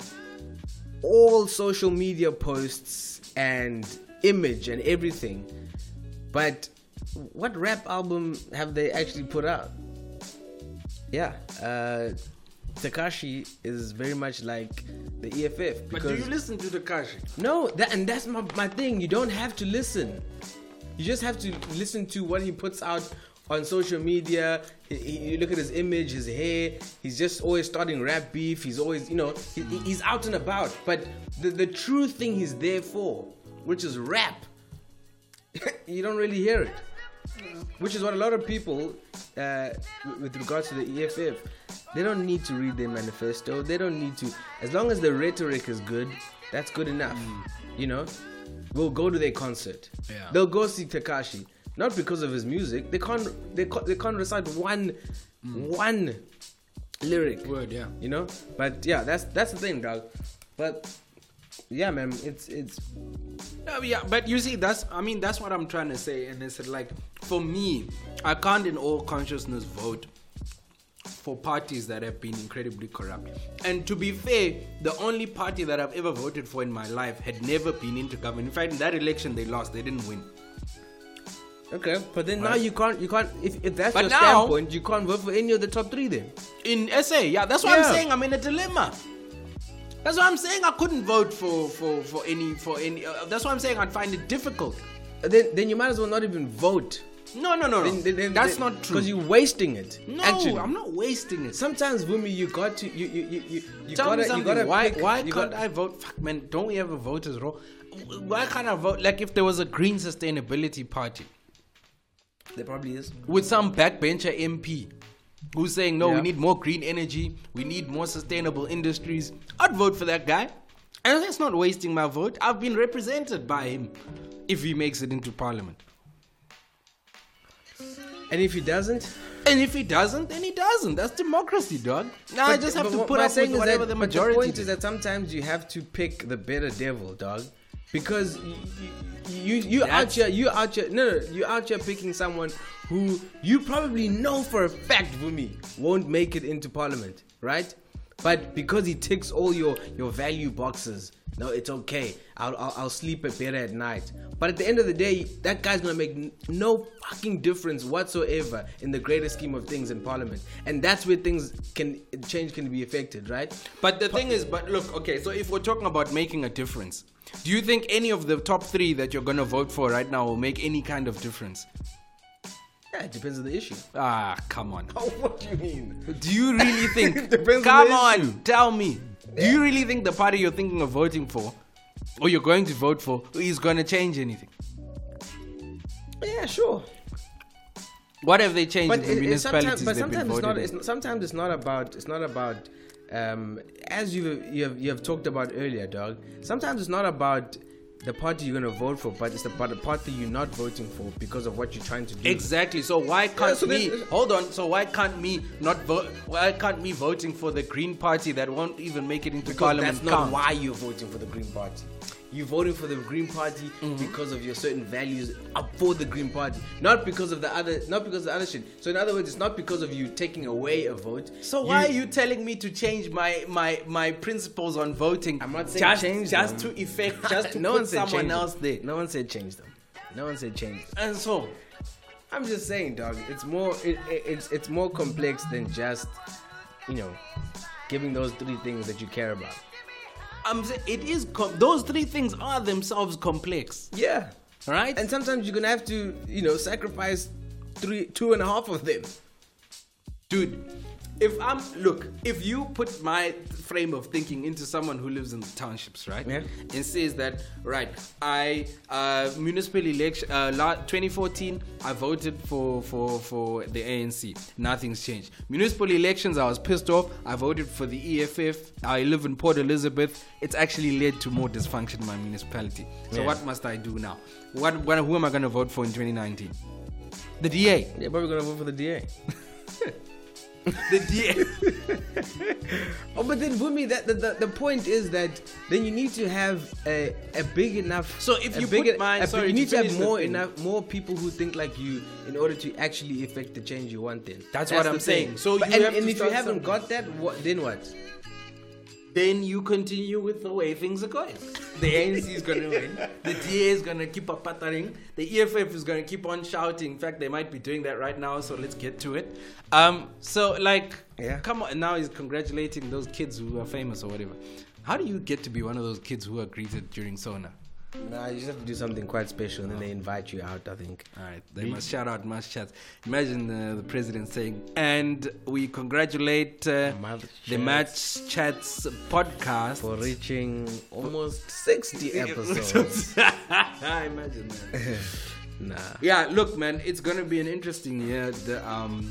all social media posts and image and everything, but what rap album have they actually put out? Yeah, uh, Tekashi is very much like the E F F. But do you listen to Tekashi? No, that and that's my, my thing. You don't have to listen. You just have to listen to what he puts out on social media. He, he, you look at his image, his hair. He's just always starting rap beef. He's always, you know, he, he's out and about. But the, the true thing he's there for, which is rap, you don't really hear it. Which is what a lot of people, uh, with regards to the E F F, they don't need to read their manifesto. They don't need to. As long as the rhetoric is good, that's good enough. Mm. You know, we'll go to their concert. Yeah. They'll go see Tekashi, not because of his music. They can't. They can't, they can't recite one, mm. one lyric. Word, yeah. You know, but yeah, that's that's the thing, dog. But yeah, man, it's it's. No, yeah, but you see, that's I mean, that's what I'm trying to say, and it's like, for me, I can't in all consciousness vote for parties that have been incredibly corrupt. And to be fair, the only party that I've ever voted for in my life had never been into government. In fact, in that election they lost, they didn't win. Okay, but then right. now you can't, you can't. If, if that's but your now, standpoint, you can't vote for any of the top three then. In S A, yeah, that's what yeah. I'm saying. I'm in a dilemma. That's why I'm saying I couldn't vote for for for any for any. Uh, that's why I'm saying I'd find it difficult. Then then you might as well not even vote. No, no, no, no. Then, then, then, that's then, not true. Because you're wasting it. No, actually. I'm not wasting it. Sometimes, Vumi, you got to you you you you, you Tell gotta me something. you gotta why pick, why you can't got, I vote? Fuck man, don't we have a voters roll? Why can't I vote? Like if there was a Green Sustainability Party, there probably is, with some backbencher M P who's saying no, yeah. we need more green energy, we need more sustainable industries. I'd vote for that guy. And that's not wasting my vote. I've been represented by him if he makes it into parliament. And if he doesn't? And if he doesn't, then he doesn't. That's democracy, dog. Now I just have to put up with whatever that, the majority But the point is. is that sometimes you have to pick the better devil, dog. Because you you, you out here, you out here, no, no, you out here picking someone who you probably know for a fact, Vumi, won't make it into parliament, right? But because he ticks all your, your value boxes, no, it's okay. I'll, I'll I'll sleep better at night. But at the end of the day, that guy's gonna make n- no fucking difference whatsoever in the greater scheme of things in Parliament, and that's where things can change can be affected, right? But the pa- thing is, but look, okay. So if we're talking about making a difference, do you think any of the top three that you're gonna vote for right now will make any kind of difference? Yeah, it depends on the issue. Ah, come on. Oh, what do you mean? Do you really think? It depends come on the on, tell me. Do you really think the party you're thinking of voting for, or you're going to vote for, is going to change anything? Yeah, sure. What have they changed But, in the it, municipalities sometimes, but they've sometimes been it's not. voted It's, in? sometimes it's not about. It's not about. Um, as you you have you have talked about earlier, dog. Sometimes it's not about the party you're going to vote for, but it's about the party you're not voting for because of what you're trying to do. Exactly. So why can't Yeah, so me? then- Hold on. So why can't me not vote? Why can't me voting for the Green Party that won't even make it into Because Parliament that's not count? why you're voting for the Green Party. You're voting for the Green Party mm-hmm. because of your certain values are for the Green Party, not because of the other, not because of the other shit. So in other words, it's not because of you taking away a vote. So why are you telling me to change my my my principles on voting? I'm not saying just, change just them. to effect, just to no put one said someone change else them. there. No one said change them. No one said change them. And so, I'm just saying, dog. It's more. It, it, it's it's more complex than just, you know, giving those three things that you care about. I'm saying it is. Com- those three things are themselves complex, Yeah. right? And sometimes you're gonna have to, you know, sacrifice three, two and a half of them. Dude, if I'm look, if you put my frame of thinking into someone who lives in the townships, right? Yeah. And says that, right, I uh, municipal election uh, la- twenty fourteen, I voted for for for the A N C. Nothing's changed. Municipal elections, I was pissed off. I voted for the E F F. I live in Port Elizabeth. It's actually led to more dysfunction in my municipality. So Yeah. what must I do now? What, what who am I going to vote for in twenty nineteen? The D A. Yeah, but we're gonna vote for the D A. The D A. Oh, but then Vumi, that the, the the point is that then you need to have a, a big enough. So if a you big put e- mine- a- sorry, you to need to have finish the more thing. enough more people who think like you in order to actually effect the change you want. Then That's what the I'm thing. saying. So But- you and, have to and if you start haven't somewhere. got that, what then what? Then you continue with the way things are going. The A N C is going to win. The D A is going to keep up pattering. The E F F is going to keep on shouting. In fact, they might be doing that right now. So let's get to it. Um, so like, Yeah. come on. Now he's congratulating those kids who are famous or whatever. How do you get to be one of those kids who are greeted during Sona? Nah, you just have to do something quite special, and then they invite you out. I think. All right, they must shout out Must Chats. Imagine uh, the president saying, and we congratulate uh, Must the Chats. Match Chats podcast For reaching almost sixty episodes. Imagine that. Nah. Yeah, look, man, it's gonna be an interesting year. The um,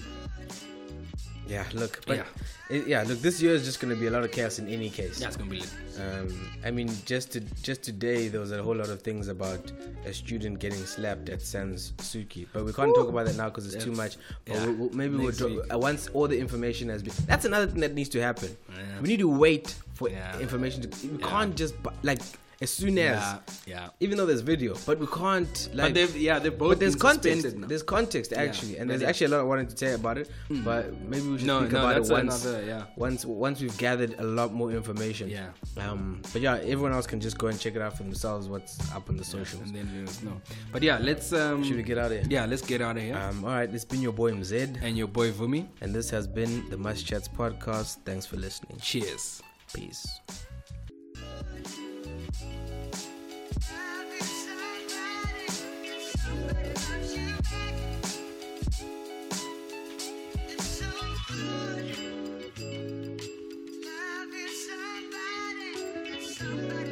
Yeah, look, but Yeah. it- yeah, look. This year is just going to be a lot of chaos in any case. that's gonna be lit. Um, I mean, just to, just today there was a whole lot of things about a student getting slapped at Sans Suki, but we can't talk about that now because it's too much. But Yeah. we'll, we'll, maybe we'll Next dro- week. uh, once all the information has been. That's another thing that needs to happen. Yeah. We need to wait for Yeah. information to. We Yeah. can't just bu- like as soon as. Yeah, yeah. Even though there's video, but we can't like. But they've yeah they've both But there's been context. suspended now. There's context actually, and but there's yeah. actually a lot I wanted to say about it. But maybe we should No, speak no, about it that's once. another- yeah. Once once we've gathered a lot more information. Yeah. Um. But yeah, everyone else can just go and check it out for themselves. What's up on the socials? and then let us know. But yeah, let's um. Should we get out of here? Yeah, let's get out of here. Um. All right. It's been your boy Mzed, and your boy Vumi. and this has been the Must Chats podcast. Thanks for listening. Cheers. Peace. Somebody